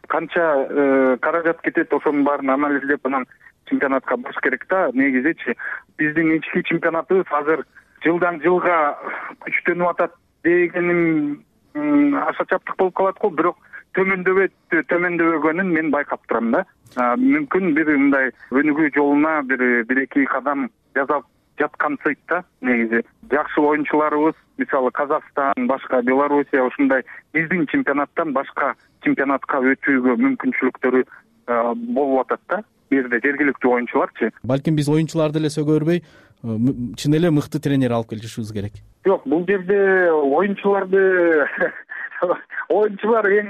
канча каражат кетет, ошонун баарын анализдеп анан чемпионатка барыш керек да. Негизичи биздин ички чемпионатыбыз азыр жылдан жылга күчтөнүп атат дегеним аша чаптык болуп калат го, бирок төмөндөбөйт, төмөндөбөгөнүн мен байкап турам да. Мүмкүн бир мындай өнүгүү жолуна бир бир эки кадам жасап жаткансыйт да. Негизи жакшы оюнчуларыбыз, мисалы Казакстан, башка Белоруссия ушундай биздин чемпионаттан башка чемпионатка өтүүгө мүмкүнчүлүктөрү болуп атат да. Бул жерде жергиликтүү оюнчуларчы. Балким биз оюнчуларды эле сөгөрбөй, чын эле мыкты тренер алып келишибиз керек. Жок, бул жерде оюнчуларды оюнчулар эң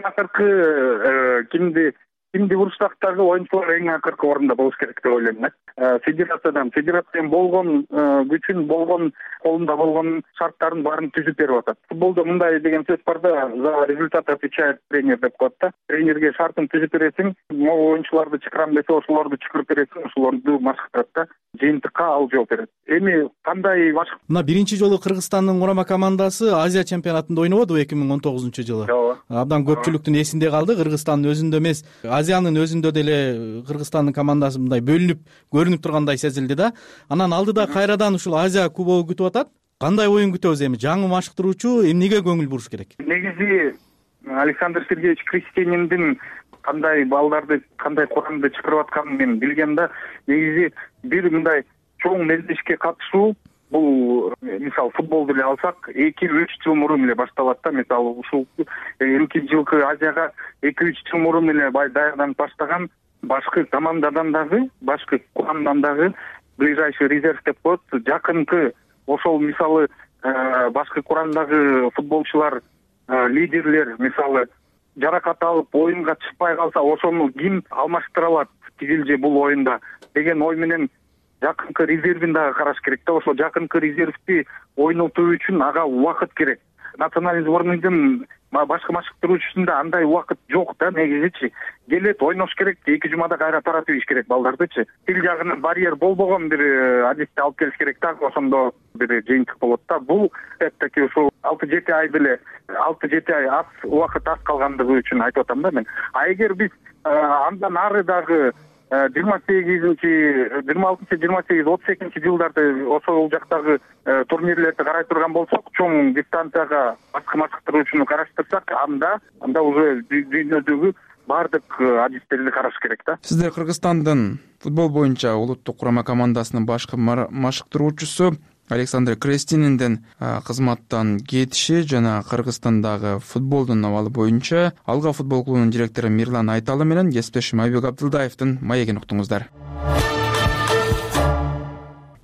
акыркы кимди кимди бурчтактагы оюнчулар эң акыркы орунда болуш керек деп ойлойм да. Федерациядан федерациянын болгон күчүн, болгон колунда болгон шарттарын баарын түзүп берип атат. Футболдо мындай деген сөз бар да, за результат отвечает тренер деп коет да. Тренерге шартын түзүп бересиң, могу оюнчуларды чакырам десе, ошолорду чакырып бересиң, ошолорду машыктырат да. Жыйынтыкка ал жооп берет. Эми кандай машык? Мына биринчи жолу Кыргызстандын курама командасы Азия чемпионатында ойнободубу эки миң он тогузунчу жылы? Абдан көпчүлүктүн эсинде калды. Кыргызстандын өзүндө эмес, Азиянын өзүндө деле Кыргызстандын командасы мындай бөлүнүп көрүнүп тургандай сезилди да. Анан алдыда кайрадан ушул Азия кубогу күтүп атат. Кандай оюн күтөбүз эми? Жаңы машыктыруучу эмнеге көңүл буруш керек? Негизи Александр Сергеевич Крестениндин кандай балдарды, кандай курамды чакырып атканын мен билгем да. Негизи бир мындай чоң мелдешке катышуу, бул мисалы футболду эле алсак, эки үч жыл мурун эле башталат да. Мисалы ушул элки жылкы Азияга эки үч жыл мурун эле бай даярданып баштаган башкы командадан дагы, башкы курамдан дагы ближайший резерв деп коет. Жакынкы ошол мисалы башкы курамдагы футболчулар, лидерлер мисалы жаракат алып оюнга чыкпай калса, ошону ким алмаштыра алат тигилже бул оюнда деген ой менен жакынкы резервин дагы караш керек да. Ошол жакынкы резервди ойнотуу үчүн ага убакыт керек. Национальный сборныйдын башкы машыктыруучусунда андай убакыт жок да. Негизичи келет, ойнош керек, эки жумада кайра таратып ийиш керек балдардычы. Тил жагынан барьер болбогон бир адисти алып келиш керек да. Ошондо бир жыйынтык болот да. Бул этеки ушул алты жети ай деле алты жети ай аз убакыт аз калгандыгы үчүн айтып атам да мен. А эгер биз андан ары дагы жыйырма сегизинчи жыйырма алтынчы жыйырма сегиз отуз экинчи жылдарды ошол жактагы турнирлерди карай турган болсок, чоң дистанцияга башкы машыктыруучуну караштырсак, анда анда уже дүйнөдөгү баардык адистерди караш керек да. Сиздер Кыргызстандын футбол боюнча улуттук курама командасынын башкы машыктыруучусу Александр Крестениндин кызматтан кетиши жана Кыргызстандагы футболдун абалы боюнча Алга футбол клубунун директору Мирлан Айталы менен кесиптешим Айбек Абдылдаевдин маегин уктуңуздар.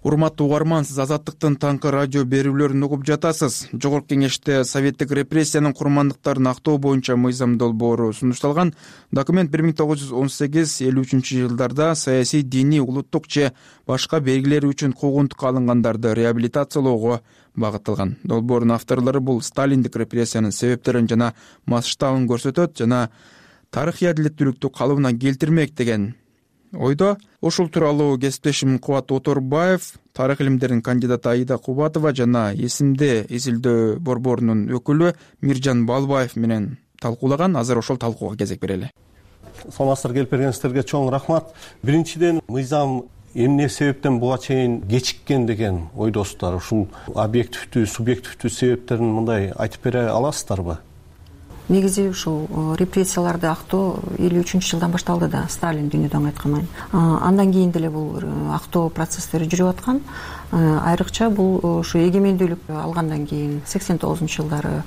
урматтуу угарман, сиз Азаттыктын таңкы радио берүүлөрүн угуп жатасыз. Жогорку кеңеште советтик репрессиянын курмандыктарын актоо боюнча мыйзам долбоору сунушталган. Документ бир миң тогуз жүз он сегиз элүү үчүнчү жылдарда саясий, диний, улуттук же башка белгилери үчүн куугунтукка алынгандарды реабилитациялоого багытталган. Долбоордун авторлору бул сталиндик репрессиянын себептерин жана масштабын көрсөтөт жана тарыхый адилеттүүлүктү калыбына келтирмек деген ойдо. Ушул тууралуу кесиптешим Кубат Оторбаев, тарых илимдеринин кандидаты Аида Кубатова жана эсимде изилдөө борборунун өкүлү Миржан Балбаев менен талкуулаган. Азыр ошол талкууга кезек берели. Саламатсыздар, келип бергениңиздерге чоң рахмат. Биринчиден, мыйзам эмне себептен буга чейин кечиккен деген ойдосуздар. Ушул объективдүү, субъективдүү себептерин мындай айтып бере аласыздарбы? Негизи ушул репрессияларды актоо элүү үчүнчү жылдан башталды да, Сталин дүйнөдөн кайткандан кийин. Андан кийин деле бул актоо процесстери жүрүп аткан. Айрыкча бул ушу эгемендүүлүк алгандан кийин сексен тогузунчу жылдары,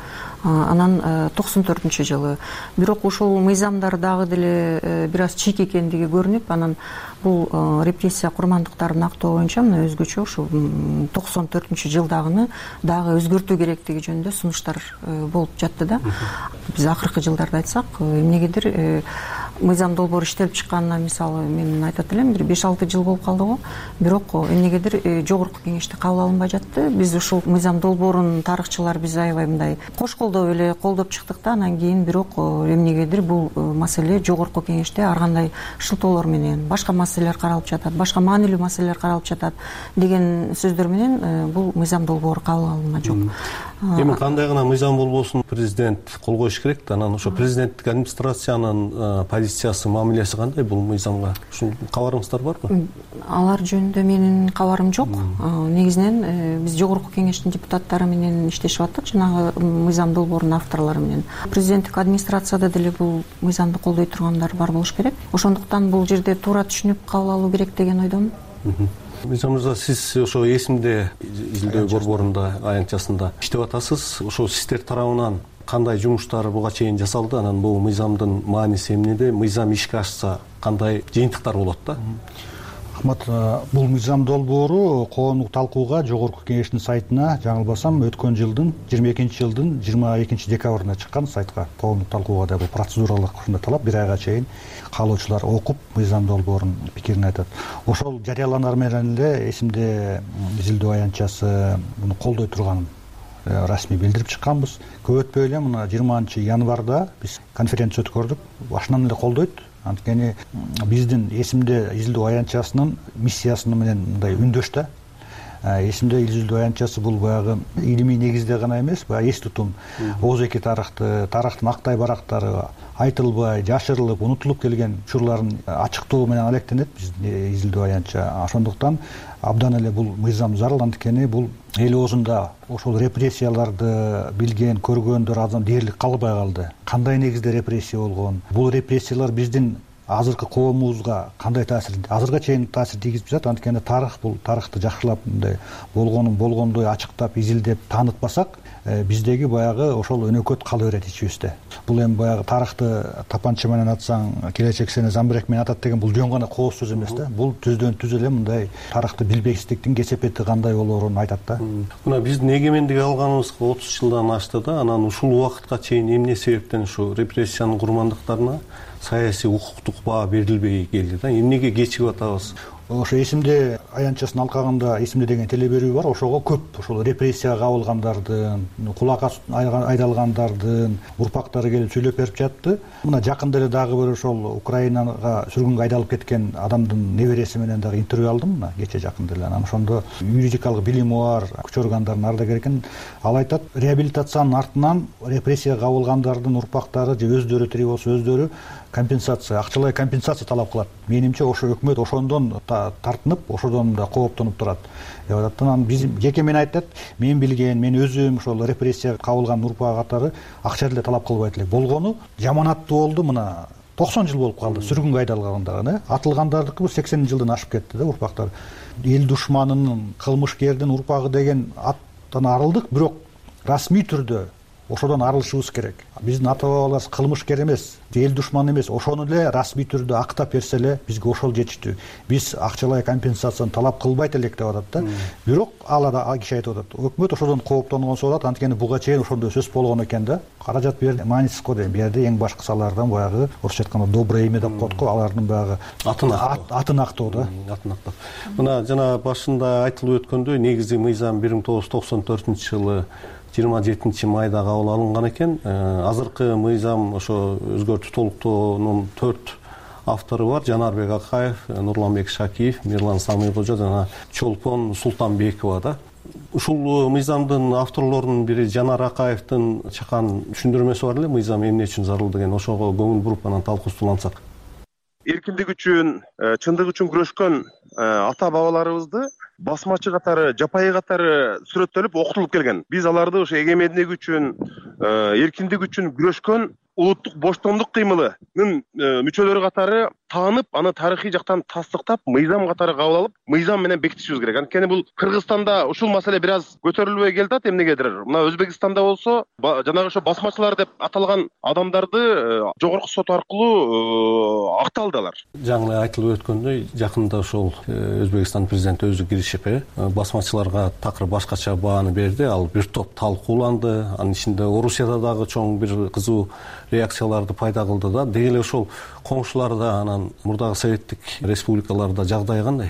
анан токсон төртүнчү жылы. Бирок ушул мыйзамдар дагы деле бир аз чийик экендиги көрүнүп, анан бул репрессия курмандыктарын актоо боюнча мына өзгөчө ушу токсон төртүнчү жылдагыны дагы өзгөртүү керектиги жөнүндө сунуштар болуп жатты да. Биз акыркы жылдарда айтсак, эмнегедир мыйзам долбоору иштелип чыкканына мисалы мен айтат элем, бир беш алты жыл болуп калды го. Бирок эмнегедир жогорку кеңеште кабыл алынбай жатты. Биз ушул мыйзам долбоорун тарыхчылар биз аябай мындай кош колдоп эле колдоп чыктык да, анан кийин бирок эмнегедир бул маселе жогорку кеңеште ар кандай шылтоолор менен башка маселелер каралып жатат, башка маанилүү маселелер каралып жатат деген сөздөр менен бул мыйзам долбоору кабыл алынган жок. Эми кандай гана мыйзам болбосун, президент кол коюш керек да. Анан ошо президенттик администрациянын позициясы, мамилеси кандай бул мыйзамга? Ушул кабарыңыздар барбы? Алар жөнүндө менин кабарым жок. Негизинен биз жогорку кеңештин депутаттары менен иштешип аттык, жанагы мыйзам долбоорунун авторлору менен. Президенттик администрацияда деле бул мыйзамды колдой тургандар бар болуш керек. Ошондуктан бул жерде туура түшүнүп кабыл алуу керек деген ойдомун. Мыйзам мырза, сиз ошо эсимде изилдөө борборунда, аянтчасында иштеп атасыз. Ошо сиздер тарабынан кандай жумуштар буга чейин жасалды? Анан бул мыйзамдын мааниси эмнеде? Мыйзам ишке ашса кандай жыйынтыктар болот да? Рахмат. Бул мыйзам долбоору коомдук талкууга жогорку кеңештин сайтына, жаңылбасам, өткөн жылдын жыйырма экинчи жылдын жыйырма экинчи декабрында чыккан сайтка. Коомдук талкууга да бул процедуралык ушундай талап, бир айга чейин каалоочулар окуп, мыйзам долбоорунун пикирин айтат. Ошол жарыяланар менен эле эсимде изилдөө аянтчасы муну колдой турганын расмий билдирип чыкканбыз. Көп өтпөй эле мына жыйырманчы январда биз конференция өткөрдүк. Башынан эле колдойт. Анткени биздин эсимде изилдөө аянтчасынын миссиясы менен мындай үндөш да. Эсимде изилдөө аянтчасы бул баягы илимий негизде гана эмес, баягы эс тутум, ооз-эки тарыхты, тарыхтын актай барактары айтылбай, жашырылып, унутулуп келген учурларын ачыктоо менен алектенет биздин изилдөө аянтча. Ошондуктан абдан эле бул мыйзам зарыл, анткени бул эл оозунда ошол репрессияларды билген, көргөндөр адам дээрлик калбай калды. Кандай негизде репрессия болгон? Бул репрессиялар биздин азыркы коомубузга кандай таасир, азырга чейин таасир тийгизип жатат? Анткени тарых бул, тарыхты жакшылап мындай болгонун болгондой ачыктап, изилдеп таанытпасак, биздеги баягы ошол өнөкөт кала берет ичибизде. Бул эми баягы тарыхты тапанча менен атсаң, келечек сени замбирек менен атат деген бул жөн гана кооз сөз эмес да. Бул түздөн түз эле мындай тарыхты билбестиктин кесепети кандай болоорун айтат да. Мына биздин эгемендик алганыбызга отуз жылдан ашты да. Анан ушул убакытка чейин эмне себептен ушу репрессиянын курмандыктарына саясий укуктук баа берилбей келди да? Эмнеге кечигип атабыз? Ошо эсимде аянтчасынын алкагында эсимде деген теле берүү бар. Ошого көп ошол репрессияга кабылгандардын, кулакка айдалгандардын урпактары келип сүйлөп берип жатты. Мына жакында эле дагы бир ошол Украинага сүргүнгө айдалып кеткен адамдын небереси менен дагы интервью алдым мына кече жакында эле. Анан ошондо юридикалык билими бар күч органдарынын ардагери экен. Ал айтат, реабилитациянын артынан репрессияга кабылгандардын урпактары же өздөрү тирүү болсо өздөрү компенсация, акчалай компенсация талап кылат. Менимче ошо өкмөт ошондон тартынып, ошодон да кооптонуп турат. Анан биз жеке мен айтат, мен билген, мен өзүм ошол репрессияга кабылган урпак катары акча деле талап кылбайт элек. Болгону жаманаттуу болду, мына токсон жыл болуп калды сүргүнгө айдалгандары. Атылгандардыкы бул сексен жылдан ашып кетти да урпактар. Эл душманынын, кылмышкердин урпагы деген аттан арылдык, бирок расмий түрдө ошодон арылышыбыз керек. Биздин ата бабаларыбыз кылмышкер эмес, эл душман эмес, ошону эле расмий түрдө актап берсе эле бизге ошол жетиштүү. Биз акчалай компенсацияны талап кылбайт элек деп атат да. Бирок ал киши айтып атат, өкмөт ошодон кооптонгон болуп атат, анткени буга чейин ошондой сөз болгон экен да. Каражат берди, маанисиз го дейм. Бу жерде эң башкы салаардан баягы орусча айтканда доброе имя деп коет го, алардын баягы атын атын актоо да. Атын актоо. Мына жана башында айтылып өткөндөй, негизи мыйзам бир миң тогуз жүз токсон төртүнчү жылы жыйырма жетинчи майда кабыл алынган экен. Азыркы мыйзам ошо өзгөртүү толуктоонун төрт автору бар: Жанарбек Акаев, Нурланбек Шакиев, Мирлан Самыйкожо жана Чолпон Султанбекова да. Ушул мыйзамдын авторлорунун бири Жанар Акаевдин чакан түшүндүрмөсү бар эле, мыйзам эмне үчүн зарыл деген. Ошого көңүл буруп анан талкуустуулансак. Эркиндик үчүн, чындык үчүн күрөшкөн ата бабаларыбызды басмачы катары, жапайы катары сүрөттөлүп, окутулуп келген. Биз аларды ошо эгемендик үчүн, эркиндик үчүн күрөшкөн улуттук боштондук кыймылынын мүчөлөрү катары таанып, аны тарыхый жактан тастыктап, мыйзам катары кабыл алып, мыйзам менен бекитишибиз керек. Анткени бул Кыргызстанда ушул маселе бир аз көтөрүлбөй келатат эмнегедир. Мына Өзбекстанда болсо, жанагы ошо басмачылар деп аталган адамдарды жогорку сот аркылуу акталдылар. Жаңы айтылып өткөндөй, жакында ошол Өзбекстан президенти өзү киришип, басмачыларга такыр башкача бааны берди. Ал бир топ талкууланды. Анын ичинде Орусияда дагы чоң бир кызуу реакцияларды пайда кылды да. Деги эле ошол коңшуларда, анан мурдагы советтик республикаларда жагдай кандай?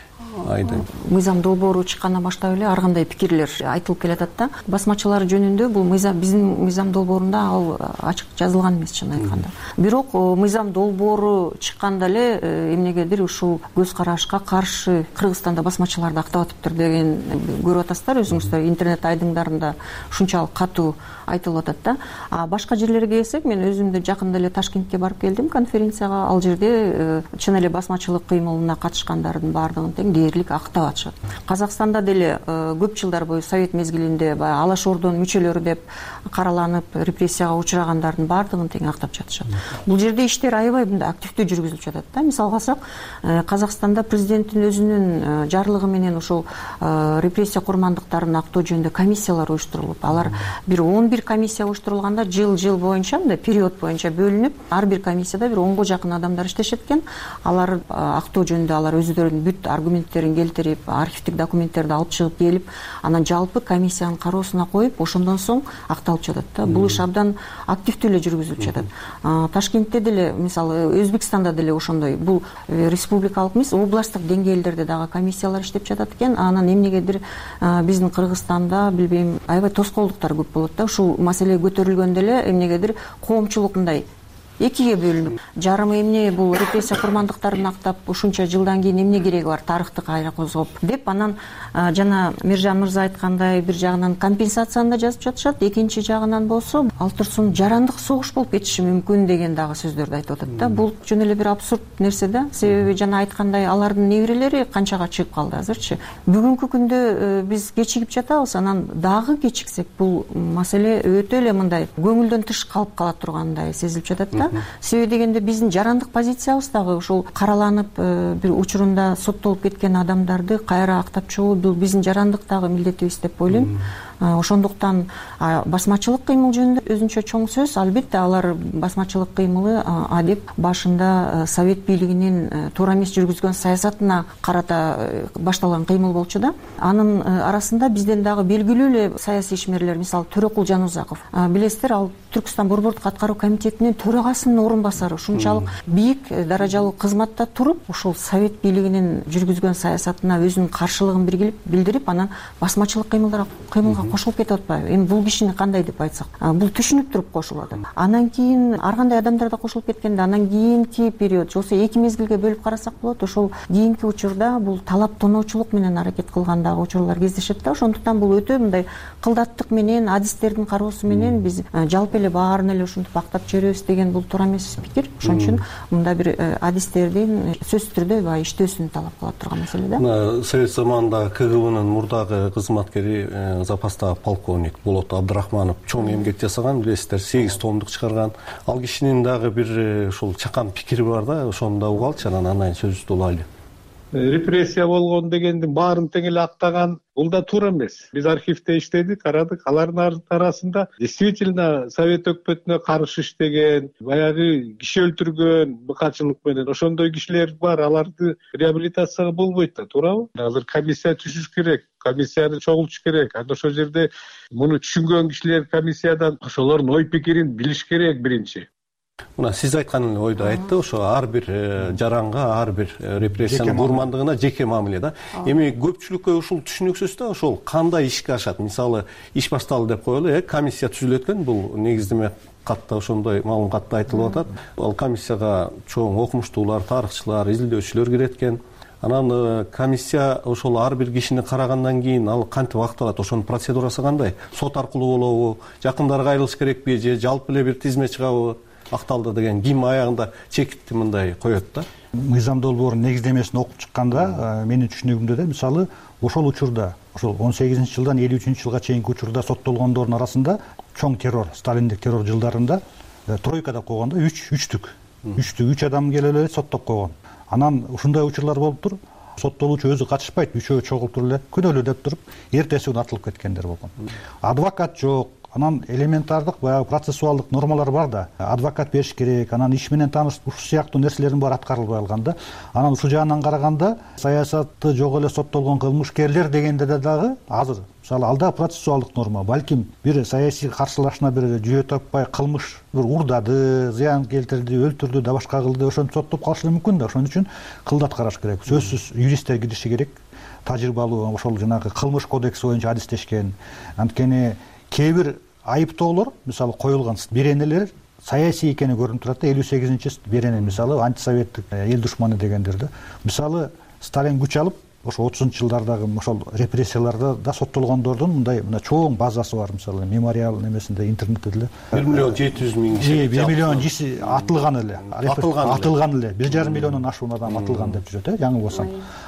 Мыйзам долбоору чыккандан баштап эле ар кандай пикирлер айтылып келатат да. Басмачылар жөнүндө бул мыйзам биздин мыйзам долбоорунда ал ачык жазылган эмес, чын айтканда. Бирок мыйзам долбоору чыкканда эле эмнегедир ушул көз карашка каршы Кыргызстанда басмачыларды актап атыптыр деген көрүп атасыздар, өзүңүздөр интернет айдыңдарында ушунчалык катуу айтылып атат да. А башка жерлерге келсек, мен өзүм да жакында эле Ташкентке барып келдим конференцияга. Ал жерде чын эле басмачылык кыймылына катышкандардын баардыгын тең дээрлик актап атышат. Казакстанда деле көп жылдар бою совет мезгилинде баягы Алаш Ордонун мүчөлөрү деп караланып, репрессияга учурагандардын баардыгын тең актап жатышат. Бул жерде иштер аябай мындай активдүү жүргүзүлүп жатат да. Мисалга алсак, Казакстанда президенттин өзүнүн жарлыгы менен ошол репрессия курмандыктарын актоо жөнүндө комиссиялар уюштурулуп, алар бир он бир комиссия уюштурулганда жыл-жыл боюнча, мындай период боюнча бөлүнүп, ар бир комиссияда бир онго жакын адамдар иштешет экен. Алар актоо жөнүндө алар өздөрүнүн бүт аргументтерин келтирип, архивдик документтерди алып чыгып келип, анан жалпы комиссиянын кароосуна коюп, ошондон соң акталып жатат да. Бул иш абдан активдүү эле жүргүзүлүп жатат. Ташкентте деле, мисалы Өзбекстанда деле ошондой. Бул республикалык эмес, областтык деңгээлдерде дагы комиссиялар иштеп жатат экен. Анан эмнегедир биздин Кыргызстанда, билбейм, аябай тоскоолдуктар көп болот да. Ушул маселе көтөрүлгөндө эле эмнегедир коомчулук мындай экиге бөлүнүп, жарымы эмне бул репрессия курмандыктарын актап, ушунча жылдан кийин эмне кереги бар, тарыхты кайра козгоп деп, анан жана Миржан мырза айткандай, бир жагынан компенсацияны да жазып жатышат, экинчи жагынан болсо ал турсун жарандык согуш болуп кетиши мүмкүн деген дагы сөздөрдү айтып атат да. Бул жөн эле бир абсурд нерсе да. Себеби жана айткандай, алардын неберелери канчага чыгып калды азырчы. Бүгүнкү күндө биз кечигип жатабыз, анан дагы кечиксек бул маселе өтө эле мындай көңүлдөн тыш калып кала тургандай сезилип жатат да. Себеби дегенде биздин жарандык позициябыз дагы ушул караланып бир учурунда соттолуп кеткен адамдарды кайра актап чыгуу бул биздин жарандык дагы милдетибиз деп ойлойм. Ошондуктан басмачылык кыймыл жөнүндө өзүнчө чоң сөз. Албетте алар басмачылык кыймылы адеп башында совет бийлигинин туура эмес жүргүзгөн саясатына карата башталган кыймыл болчу да. Анын арасында бизден дагы белгилүү эле саясий ишмерлер, мисалы Төрөкул Жанузаков. Билесиздер, ал Түркстан борбордук аткаруу комитетинин төрагасынын орун басары, ушунчалык бийик даражалуу кызматта туруп, ушул совет бийлигинин жүргүзгөн саясатына өзүнүн каршылыгын билдирип, анан басмачылык кыймылдарга кыймылга кошулуп кетип атпайбы? Эми бул кишини кандай деп айтсак, бул түшүнүп туруп кошулуп атат. Анан кийин ар кандай адамдар да кошулуп кеткенде, анан кийинки период, же болбосо эки мезгилге бөлүп карасак болот, ошол кийинки учурда бул талап тоноочулук менен аракет кылган дагы учурлар кездешет да. Ошондуктан бул өтө мындай кылдаттык менен, адистердин кароосу менен биз жалпы эле баарын эле ушинтип актап жиберебиз деген бул туура эмес пикир. Ошон үчүн мында бир адистердин сөзсүз түрдө баягы иштөөсүн талап кылат турган маселе да. Совет заманында КГБнын мурдагы кызматкери, запастагы полковник Болот Абдрахманов чоң эмгек жасаган, билесиздер, сегиз томдук чыгарган. Ал кишинин дагы бир ушул чакан пикири бар да, ошону да угалчы, анан андан сөзүбүздү улайлы. репрессия болгон дегендин баарын тең эле актаган, бул да туура эмес. Биз архивде иштедик, карадык. Алардын арасында действительно совет өкмөтүнө каршы иштеген, баягы киши өлтүргөн быкачылык менен ошондой кишилер бар. Аларды реабилитацияга болбойт да, туурабы? Азыр комиссия түзүш керек, комиссияны чогултуш керек. Анда ошол жерде муну түшүнгөн кишилер комиссиядан ошолордун ой пикирин билиш керек биринчи. Мына сиз айткан ойду айтты, ошо ар бир жаранга, ар бир репрессиянын курмандыгына жеке мамиле да. Эми көпчүлүккө ушул түшүнүксүз да, ошол кандай ишке ашат? Мисалы, иш башталды деп коелу, э, комиссия түзүлөт экен, бул негиздеме катта ошондой маалыматта айтылып атат. Ал комиссияга чоң окумуштуулар, тарыхчылар, изилдөөчүлөр кирет экен. Анан комиссия ошол ар бир кишини карагандан кийин ал кантип акталат? Ошонун процедурасы кандай? Сот аркылуу болобу? Жакындарга айрылыш керекпи же жалпы эле бир тизме чыгабы? Акталды деген ким аягында чекитти мындай коет да? Мыйзам долбоорунун негиздемесин окуп чыкканда менин түшүнүгүмдө да мисалы ошол учурда, ошол он сегизинчи жылдан элүү үчүнчү жылга чейинки учурда соттолгондордун арасында чоң террор, сталиндик террор жылдарында тройка деп койгондо үч үчтүк. Үчтүк үч адам келип эле соттоп койгон. Анан ушундай учурлар болуптур. Соттолуучу өзү катышпайт, үчөө чогулуп туруп эле күнөөлүү деп туруп, эртеси күнү атылып кеткендер болгон. Адвокат жок. Анан элементардык баягы процессуалдык нормалар бар да. Адвокат бериш керек, анан иш менен тааныш, ушул сыяктуу нерселердин баары аткарылбай калган да. Анан ушул жагынан караганда саясатты жок эле соттолгон кылмышкерлер дегенде дагы азыр мисалы алда процессуалдык норма, балким бир саясий каршылашына бир жүйө таппай кылмыш бир урдады, зыян келтирди, өлтүрдү да башка кылды, ошентип соттоп калышы мүмкүн да. Ошон үчүн кылдат караш керек. Сөзсүз юристтер кириши керек. Тажрыйбалуу, ошол жанагы кылмыш кодекси боюнча адистешкен. Анткени кээ бир айыптоолор мисалы коюлган беренелер саясий экени көрүнүп турат да. элүү сегизинчи берене мисалы антисоветтик эл душманы дегендер да. Мисалы Сталин күч алып ошо отузунчу жылдардагы ошол репрессияларда да соттолгондордун мындай мына чоң базасы бар. Мисалы мемориал немесинде интернетте деле бир миллион жети жүз миң киши бир миллион киши атылган эле. Атылган эле. бир жарым миллиондон ашуун адам атылган деп жүрөт, э, жаңылбасам.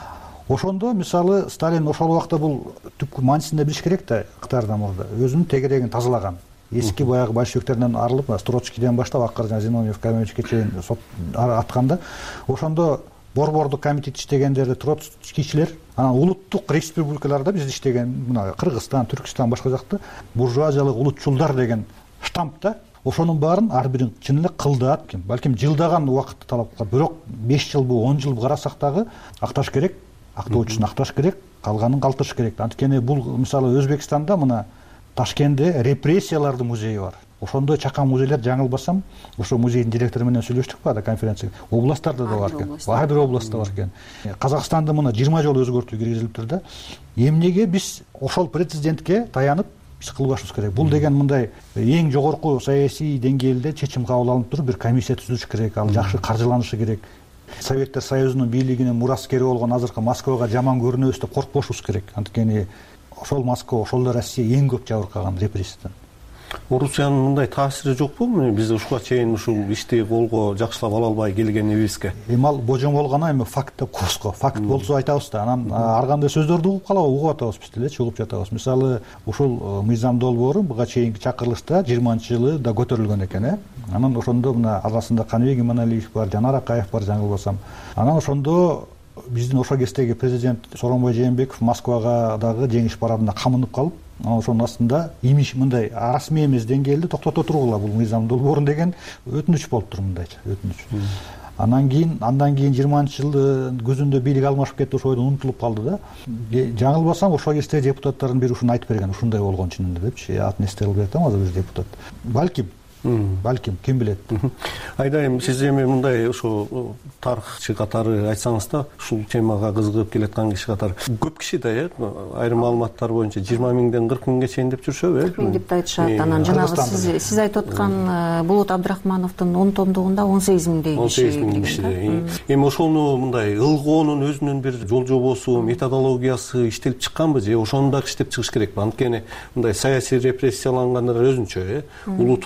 Ошондо мисалы Сталин ошол убакта бул түпкү маанисинде билиш керек да, Кытайдан мурда өзүнүн тегерегин тазалаган. Эски баягы большевиктерден арылып, Троцкийден баштап акыры Зиновьев, Каменовичке чейин атканда, ошондо борбордук комитет иштегендер, троцкийчилер, анан улуттук республикаларда биз иштеген, мына Кыргызстан, Түркстан, башка жакта буржуазиялык улутчулдар деген штамп да. Ошонун баарын ар бирин чын эле кылдат, балким жылдаган убакытты талап кылат. Бирок беш жылбы, он жылбы карасак дагы акташ керек. Актоочусун акташ керек, калганын калтырыш керек. Анткени бул мисалы Өзбекстанда мына Ташкентте репрессиялардын музейи бар. Ошондой чакан музейлер, жаңылбасам, ошо музейдин директору менен сүйлөштүк бада конференцияда. Областтарда да бар экен. Ар бир областта бар экен. Казакстанда мына жыйырма жолу өзгөртүү киргизилиптир да. Эмнеге биз ошол прецедентке таянып биз кылбашыбыз керек? Бул деген мындай эң жогорку саясий деңгээлде чечим кабыл алынып туруп, бир комиссия түзүлүш керек, ал жакшы каржыланышы керек. Советтер Союзунун бийлигинин мураскери болгон азыркы Москвага жаман көрүнөбүз деп коркпошубуз керек. Анткени ошол Москва, ошол эле Россия эң көп жабыркаган репрессиядан. Орусиянын мындай таасири жокпу? Биз ушуга чейин ушул ишти колго жакшылап ала албай келгенибизге. Эми ал божом болгону эми факт деп коебуз го. Факт болсо айтабыз да. Анан ар кандай сөздөрдү угуп калабы, угуп атабыз биз делечи, угуп жатабыз. Мисалы, ушул мыйзам долбоору буга чейинки чакырылышта жыйырманчы жылы да көтөрүлгөн экен, э. Анан ошондо мына арасында Каныбек Иманалиев бар, Жанар Акаев бар, жаңылбасам. Анан ошондо биздин ошол кездеги президент Сооронбай Жээнбеков Москвага дагы жеңиш парадына камынып калып, ошонун астында имиш мындай расмий эмес деңгээлде токтото тургула бул мыйзам долбоорун деген өтүнүч болуптур, мындайча өтүнүч. Анан кийин андан кийин жыйырманчы жылдын күзүндө бийлик алмашып кетти, ошол унутулуп калды да. Жаңылбасам ошол кезде депутаттардын бири ушуну айтып берген, ушундай болгон чынында депчи. Атын эстей албай атам азыр биз депутат. Балким Балким, ким билет. Айдайым, сиз эми мындай ошо тарыхчы катары айтсаңыз да, ушул темага кызыгып келаткан киши катары көп киши да, э, айрым маалыматтар боюнча жыйырма миңден кырк миңге чейин деп жүрүшөбү, э? кырк миң деп айтышат. Анан жанагы сиз сиз айтып аткан Болот Абдрахмановдун он томдугунда он сегиз миңдей киши кирген. Эми ошону мындай ылгоонун өзүнүн бир жол жобосу, методологиясы иштелип чыкканбы же ошону дагы иштеп чыгыш керекпи? Анткени мындай саясий репрессиялангандар өзүнчө, э, улутуна карап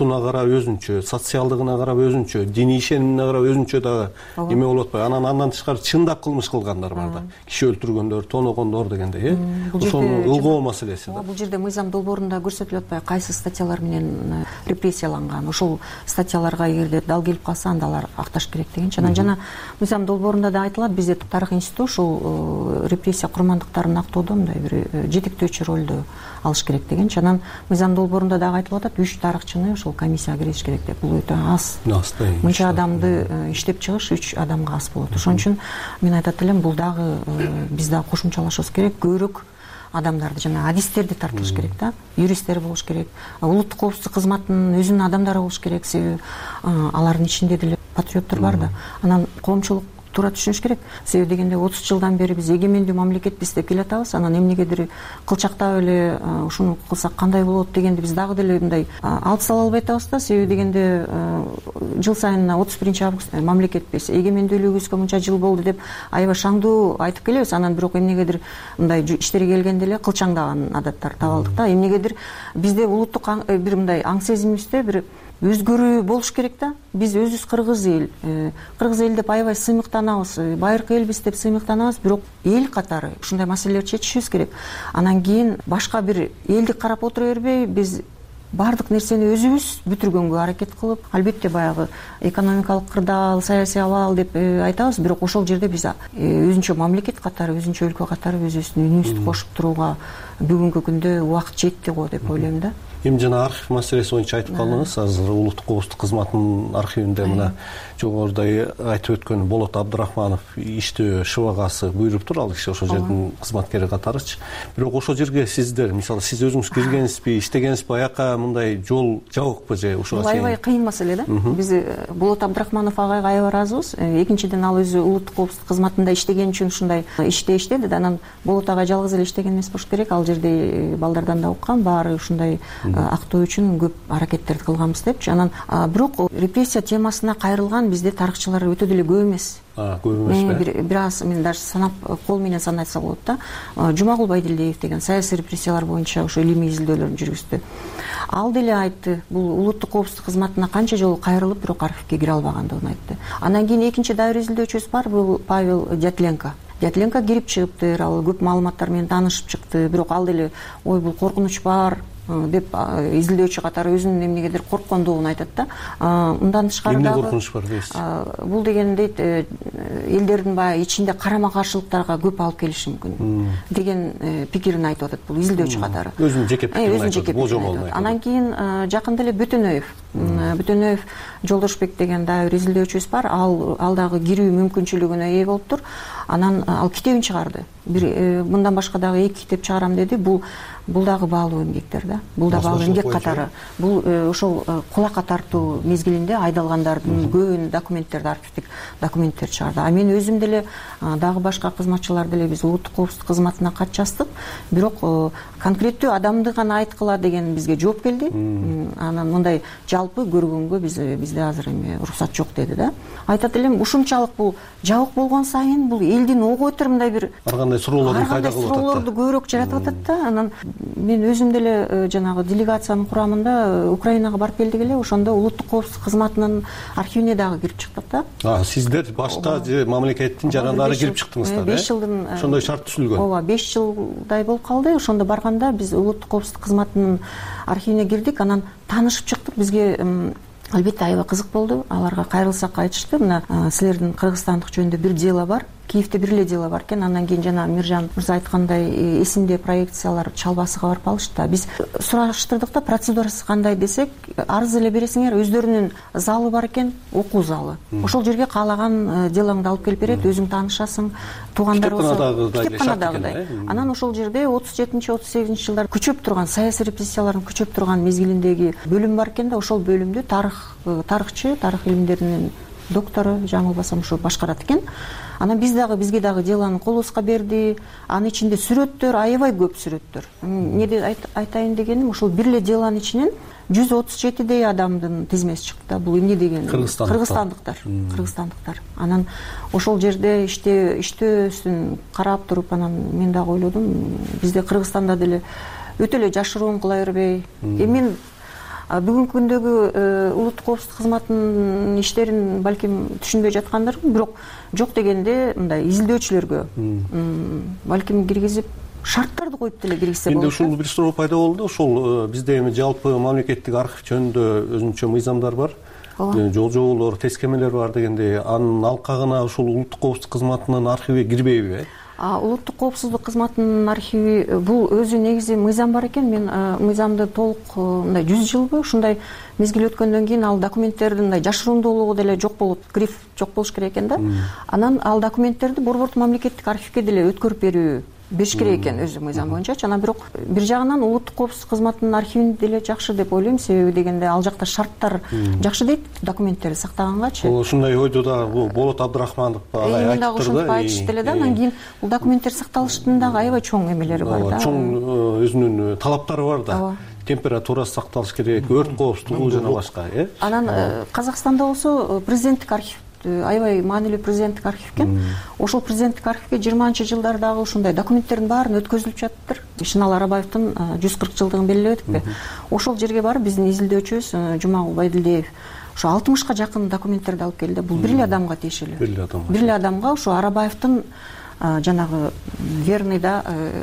өзүнчө, социалдыгына карап өзүнчө, диний ишенимине карап өзүнчө дагы эме болуп атпайбы. Анан андан тышкары чындап кылмыш кылгандар бар да. Киши өлтүргөндөр, тоногондор дегендей, э. Ошонун ылгоо маселеси да. Бул жерде мыйзам долбоорунда көрсөтүлүп атпайбы, кайсы статьялар менен репрессияланган. Ошол статьяларга эгерде дал келип калса, анда алар акташ керек дегенчи. Анан жана мыйзам долбоорунда да айтылат, бизде тарых институту ушул репрессия курмандыктарын актоодо мындай бир жетектөөчү ролду алыш керек дегенчи. Анан мыйзам долбоорунда дагы айтылып атат, үч тарыхчыны ошол комиссияга киргизиш керек деп. Бул өтө аз. Мынча адамды иштеп чыгыш үч адамга аз болот. Ошон үчүн мен айтат элем, бул дагы биз дагы кошумчалашыбыз керек. Көбүрөөк адамдарды, жана адистерди тартылыш керек да, юристтер болуш керек, улуттук коопсуздук кызматынын өзүнүн адамдары болуш керек, себеби алардын ичинде деле патриоттор бар да. Анан коомчулук туура түшүнүш керек. Себеби дегенде отуз жылдан бери биз эгемендүү мамлекетпиз деп келатабыз. Анан эмнегедир кылчактап эле ушуну кылсак кандай болот дегенди биз дагы деле мындай алып сала албай атабыз да. Себеби дегенде жыл сайын отуз биринчи август мамлекетпиз, эгемендүүлүгүбүзгө мынча жыл болду деп аябай шаңдуу айтып келебиз. Анан бирок эмнегедир мындай иштерге келгенде эле кылчаңдаган адаттар таап алдык да. Эмнегедир бизде улуттук бир мындай аң сезимибизде бир өзгөрүү болуш керек да. Биз өзүбүз кыргыз эл, кыргыз эл деп аябай сыймыктанабыз, байыркы элбиз деп сыймыктанабыз, бирок эл катары ушундай маселелерди чечишибиз керек. Анан кийин башка бир элди карап отура бербей, биз баардык нерсени өзүбүз бүтүргөнгө аракет кылып, албетте баягы экономикалык кырдаал, саясий абал деп айтабыз, бирок ошол жерде биз өзүнчө мамлекет катары, өзүнчө өлкө катары өзүбүздүн үнүбүздү кошуп турууга бүгүнкү күндө убакыт жетти го деп ойлойм да. Эми жана архив маселеси боюнча айтып калдыңыз. Азыр улуттук коопсуздук кызматынын архивинде мына жогоруда айтып өткөн Болот Абдрахманов иштөө шыбагасы буйруптур. Ал киши ошол жердин кызматкери катарычы. Бирок ошол жерге сиздер, мисалы, сиз өзүңүз киргенсизби, иштегенсизби, аяка мындай жол жабыкпы же ушуга чейин? Аябай кыйын маселе да. Биз Болот Абдрахманов агайга аябай ыраазыбыз. Экинчиден, ал өзү улуттук коопсуздук кызматында иштеген үчүн ушундай иште иштеди да. Анан Болот агай жалгыз эле иштеген эмес болуш керек. Ал жерде балдардан да уккан, баары ушундай актоо үчүн көп аракеттерди кылганбыз депчи. Анан бирок репрессия темасына кайрылган бизде тарыхчылар өтө деле көп эмес. Көп эмеспи? Бир аз, мен даже санап, кол менен санайса болот да. Жумагул Байдилдиев деген саясий репрессиялар боюнча ошо илимий изилдөөлөрүн жүргүздү. Ал деле айтты, бул улуттук коопсуздук кызматына канча жолу кайрылып, бирок архивге кире албагандыгын айтты. Андан кийин экинчи дайыр изилдөөчүбүз бар, бул Павел Дятленко. Дятленко кирип чыгыптыр, ал көп маалыматтар менен таанышып чыкты, бирок ал деле ой бул коркунуч бар деп изилдөөчү катары өзүнүн эмнегедир корккондугун айтат да. Мындан тышкары дагы эмне коркунуч бар дейсиз? Бул деген дейт, элдердин баягы ичинде карама каршылыктарга көп алып келиши мүмкүн деген пикирин айтып атат бул изилдөөчү катары. Өзүнүн жеке пикирин айтат, божомолун айтат. Анан кийин жакында эле Бөтөнөев, Бөтөнөев Жолдошбек деген дайыр изилдөөчүбүз бар. Ал ал дагы кирүү мүмкүнчүлүгүнө ээ болуптур. Анан ал китебин чыгарды. Бир мындан башка дагы эки китеп чыгарам деди. Бул бул дагы баалуу эмгектер да. Бул да баалуу эмгек катары. Бул ошол кулакка тартуу мезгилинде айдалгандардын көбүн документтерди, архивдик документтер чыгарды. А мен өзүм деле дагы башка кызматчылар деле биз улуттук коопсуздук кызматына кат жаздык. Бирок конкреттүү адамды гана айткыла деген бизге жооп келди. Анан мындай жалпы көргөнгө биз бизде азыр эме уруксат жок деди да. Айтат элем, ушунчалык бул жабык болгон сайын бул элдин ого өтөр мындай бир ар кандай суроолорду пайда кылып атат. Суроолорду көбүрөөк жаратып атат да. Анан мен өзүм деле жанагы делегациянын курамында Украинага барып келдик эле. Ошондо улуттук коопсуздук кызматынын архивине дагы кирип чыктык да. А, сиздер башка же мамлекеттин жарандары кирип чыктыңыздар, э? беш жылдын ошондой шарт түзүлгөн. Ооба, беш жылдай болуп калды. Ошондо барганда биз улуттук коопсуздук кызматынын архивине кирдик. Анан таанышып чыктык. Бизге албетте аябай кызык болду. Аларга кайрылсак айтышты, мына силердин кыргызстандык жөнүндө бир дело бар. Киевде бир эле дело бар экен. Андан кийин жана Миржан мырза айткандай эсимде проекциялар Чалбасыга барып алышты да. Биз сураштырдык да, процедурасы кандай десек, арыз эле бересиңер, өздөрүнүн залы бар экен, окуу залы. Ошол жерге каалаган делоңду алып келип берет, өзүң таанышасың, туугандар болсо китепканадагыдай. Анан ошол жерде отуз жетинчи отуз сегизинчи жылдар күчөп турган, саясий репрессиялардын күчөп турган мезгилиндеги бөлүм бар экен да. Ошол бөлүмдү тарых тарыхчы, тарых илимдеринин доктору жаңылбасам ошо башкарат экен. Анан биз дагы бизге дагы делону колубузга берди. Анын ичинде сүрөттөр, аябай көп сүрөттөр. Эмне деп айтайын дегеним, ошол бир эле делонун ичинен жүз отуз жетидей адамдын тизмеси чыкты да. Бул эмне деген? Кыргызстандыктар. Кыргызстандыктар. Анан ошол жерде иште иштөөсүн карап туруп, анан мен дагы ойлодум, бизде Кыргызстанда деле өтө эле жашыруун кыла бербей. Эми мен бүгүнкү күндөгү улуттук коопсуздук кызматынын иштерин балким түшүнбөй жаткандырмын, бирок жок дегенде мындай изилдөөчүлөргө балким киргизип шарттарды коюп деле киргизсе болот. Эми ушул бир суроо пайда болду. Ушул бизде эми жалпы мамлекеттик архив жөнүндө өзүнчө мыйзамдар бар, жол жоболор, тескемелер бар дегендей, анын алкагына ушул улуттук коопсуздук кызматынын архиви кирбейби? Улуттук коопсуздук кызматынын архиви бул өзү негизи мыйзам бар экен. Мен мыйзамды толук мындай жүз жылбы ушундай мезгил өткөндөн кийин ал документтердин мындай жашырундуулугу деле жок болот, гриф жок болуш керек экен да. Анан ал документтерди борбордук мамлекеттик архивге деле өткөрүп берүү бериш керек экен өзү мыйзам боюнчачы. Анан бирок бир жагынан улуттук коопсуздук кызматынын архивин деле жакшы деп ойлойм. Себеби дегенде ал жакта шарттар жакшы дейт, документтерди сактагангачы. Ушундай ойду да Болот Абдрахманов агай айтып дагы ушинтип айтышты деле да. Анан кийин бул документтер сакталыштын дагы аябай чоң эмелери бар да. Чоң өзүнүн талаптары бар да. Температурасы сакталыш керек, өрт коопсуздугу жана башка, э? Анан Казакстанда болсо президенттик архив аябай маанилүү президенттик архив экен. Ошол президенттик архивге жыйырманчы жылдардагы ушундай документтердин баарын өткөзүлүп жатыптыр. Шынал Арабаевдин жүз кырк жылдыгын белгилеп өтүппү. Ошол жерге барып биздин изилдөөчүбүз Жумагул Байдилдиев ошо алтымышка жакын документтерди алып келди. Бул бир эле адамга тиешелүү. Бир эле адамга. Бир эле адамга ошо Арабаевдин жанагы Верныйда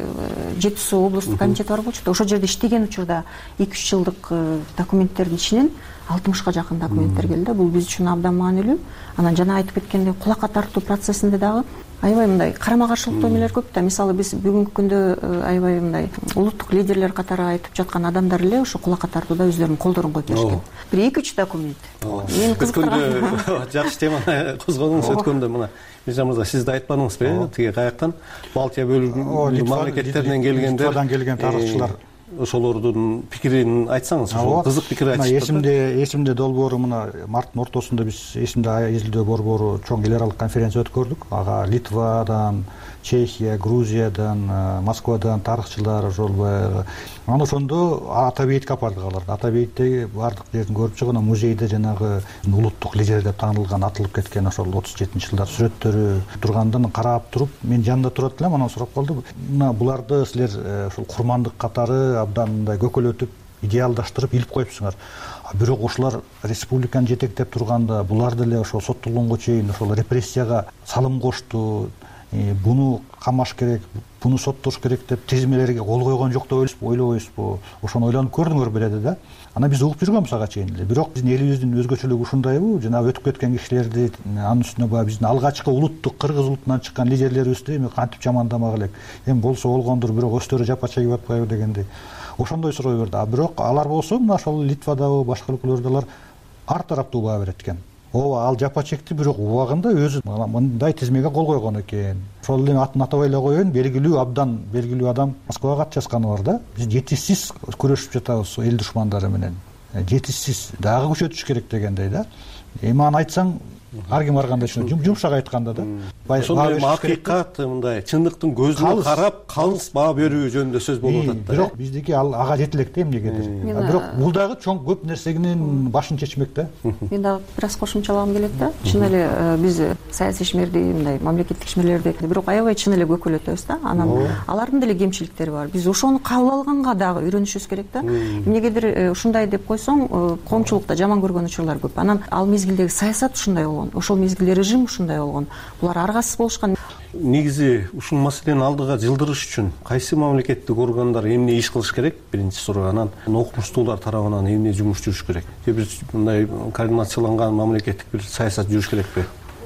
жети суу облустук комитети бар болчу. Ошол жерде иштеген учурда эки үч жылдык документтердин ичинен алтымышка жакын документтер келди. Бул биз үчүн абдан маанилүү. Анан жана айтып кеткендей, кулакка тартуу процессинде дагы аябай мындай карама каршылыктуу эмелер көп да. Мисалы биз бүгүнкү күндө аябай мындай улуттук лидерлер катары айтып жаткан адамдар эле ошо кулакка тартууда өздөрүнүн колдорун коюп беришкен. Бир эки үч документ. Мени кызыктырган жакшы теманы козгодуңуз. Өткөндө мына Мирза мырза, сиз да айтпадыңызбы? Тиги каяктан Балтия бөлүгүнүн мамлекеттеринен келгенде Литвадан келген тарыхчылар ошолордун пикирин айтсаңыз, ошол кызык пикир айтышты. Эсимде эсимде долбоору мына марттын ортосунда биз эсимде изилдөө борбору чоң эл аралык конференция өткөрдүк. Ага Литвадан, Чехия, Грузиядан, Москвадан тарыхчылар, ошол баягы. Анан ошондо Атабейитке апардык аларды. Атабейитте бардык жерин көрүп чыгып, музейде жанагы улуттук лидер деп таанылган, атылып кеткен ошол отуз жетинчи жылдар сүрөттөрү тургандан карап туруп, мен жанында турат элем, анан сурап калды. Мына буларды силер ошол курмандык катары абдан мындай көкөлөтүп, идеалдаштырып илип коюпсуңар. Бирок ошолар республиканы жетектеп турганда булар деле ошол соттолгонго чейин ошол репрессияга салым кошту. Буну камаш керек, буну соттош керек деп тизмелерге кол койгон жок деп ойлобойсузбу? Ошону ойлонуп көрдүңөр беледи да. Анан биз угуп жүргөнбүз ага чейин эле. Бирок биздин элибиздин өзгөчөлүгү ушундайбы? Жанагы өтүп кеткен кишилерди, анын үстүнө баягы биздин алгачкы улуттук кыргыз улутунан чыккан лидерлерибизди эми кантип жамандамак элек? Эми болсо болгондур, бирок өздөрү жапа чегип атпайбы дегендей. Ошондой суроо берди. А бирок алар болсо мына ошол Литвадагы башка өлкөлөрдө алар ар тараптуу баа берет экен. Ооба, ал жапа чекти, бирок убагында өзү мындай тизмеге кол койгон экен. Ошол эле атын атабай эле коеюн, белгилүү абдан белгилүү адам Москвага кат жазганы бар да. Биз жетишсиз күрөшүп жатабыз эл душмандары менен. Жетишсиз, дагы күчөтүш керек дегендей да. Эми аны айтсаң, ар ким ар кандай түшүнөт. Жумшак айтканда да. Ошондой акыйкат, мындай чындыктын көзүнө карап, калыс баа берүү жөнүндө сөз болуп атат да. Бирок биздики ал ага жете элек да эмнегедир. Бирок бул дагы чоң көп нерсенин башын чечмек да. Мен дагы бир аз кошумчалагым келет да. Чын эле биз саясий ишмерди, мындай мамлекеттик ишмерлерди бирок аябай чын эле көкөлөтөбүз да. Анан алардын деле кемчиликтери бар. Биз ошону кабыл алганга дагы үйрөнүшүбүз керек да. Эмнегедир ушундай деп койсоң, коомчулукта жаман көргөн учурлар көп. Анан ал мезгилдеги саясат ушундай болгон. Ошол мезгилде режим ушундай болгон. Булар аргасыз болушкан. Негизи ушул маселени алдыга жылдырыш үчүн кайсы мамлекеттик органдар эмне иш кылыш керек? Биринчи суроо. Анан окумуштуулар тарабынан эмне жумуш жүрүш керек? Же биз мындай координацияланган мамлекеттик бир саясат жүрүш керекпи?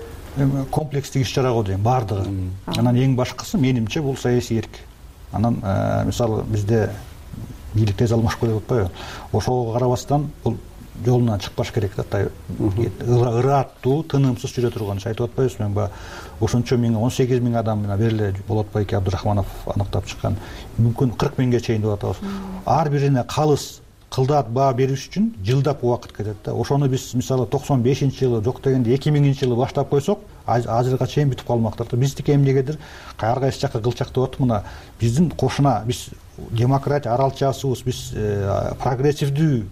Эми комплекстик иш чара го дейм, бардыгы. Анан эң башкысы менимче бул саясий эрк. Анан мисалы бизде бийлик тез алмашып кетип атпайбы? Ошого карабастан бул жолунан чыкпаш керек да. Ырааттуу, тынымсыз жүрө турган иш айтып атпайбызбы? Мен баягы ошончо миң он сегиз миң адам менен бериле Болот байке Абдрахманов аныктап чыккан. Мүмкүн кырк миңге чейин деп атабыз. Ар бирине калыс кылдаат баа бериш үчүн жылдап убакыт кетет да. Ошону биз мисалы токсон бешинчи жылы, жок дегенде эки миңинчи жылы баштап койсок, азырга чейин бүтүп калмактыр да. Биздики эмнегедир ар кайсы жакка кылчак деп атып, мына биздин кошуна биз демократия аралчасыбыз, биз прогрессивдүү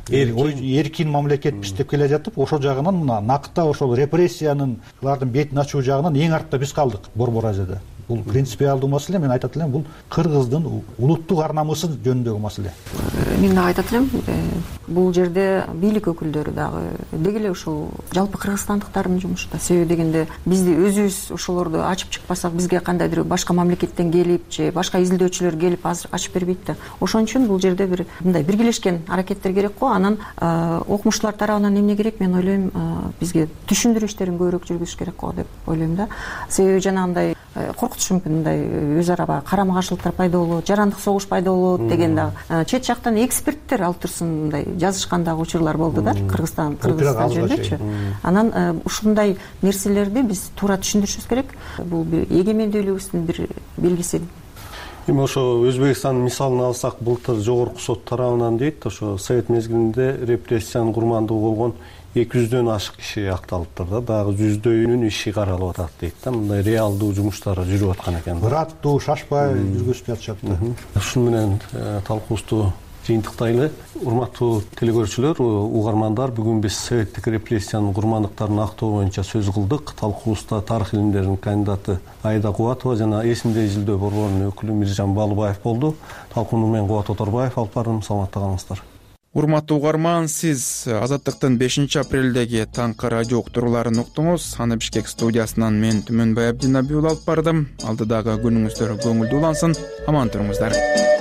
эркин мамлекет биз деп келе жатып, ошол жагынан мына накта ошол репрессиянын булардын бетин ачуу жагынан эң артта биз калдык Борбор Азияда. бул принципиалдуу маселе. Мен айтат элем, бул кыргыздын улуттук ар намысы жөнүндөгү маселе. Мен дагы айтат элем, бул жерде бийлик өкүлдөрү дагы деги эле ушул жалпы кыргызстандыктардын жумушу да. Себеби дегенде бизди өзүбүз ошолорду ачып чыкпасак, бизге кандайдыр башка мамлекеттен келип же башка изилдөөчүлөр келип ачып бербейт да. Ошон үчүн бул жерде бир мындай биргелешкен аракеттер керек го. Анан окумуштуулар тарабынан эмне керек? Мен ойлойм, бизге түшүндүрүү иштерин көбүрөөк жүргүзүш керек го деп ойлойм да. Себеби жанагындай коркутуш мүмкүн, мындай өз ара баягы карама каршылыктар пайда болот, жарандык согуш пайда болот деген дагы. Чет жактан эксперттер алып турсун мындай жазышкан дагы учурлар болду да, Кыргызстан Кыргызстан жөнүндөчү. Анан ушундай нерселерди биз туура түшүндүрүшүбүз керек. Бул бир эгемендүүлүгүбүздүн бир белгиси. Эми ошо Өзбекстандын мисалын алсак, былтыр жогорку сот тарабынан дейт, ошо совет мезгилинде репрессиянын курмандыгы болгон эки жүздөн ашык киши акталыптыр да, дагы жүздөйүнүн иши каралып атат дейт да. Мындай реалдуу жумуштар жүрүп аткан экен. Ыраттуу, шашпай жүргүзүп жатышат да. Ушуну менен талкуубузду жыйынтыктайлы. Урматтуу телекөрүүчүлөр, угармандар, бүгүн биз советтик репрессиянын курмандыктарын актоо боюнча сөз кылдык. Талкуубузда тарых илимдеринин кандидаты Аида Кубатова жана эсимде изилдөө борборунун өкүлү Миржан Балыбаев болду. Талкууну мен Кубат Оторбаев алып бардым. Саламатта калыңыздар. Урматтуу угарман, сиз Азаттыктын бешинчи апрелдеги таңкы радио уктурууларын уктуңуз. Аны Бишкек студиясынан мен Түмөнбай Абдинабиул алып бардым. Алдыдагы күнүңүздөр көңүлдүү улансын. Аман туруңуздар.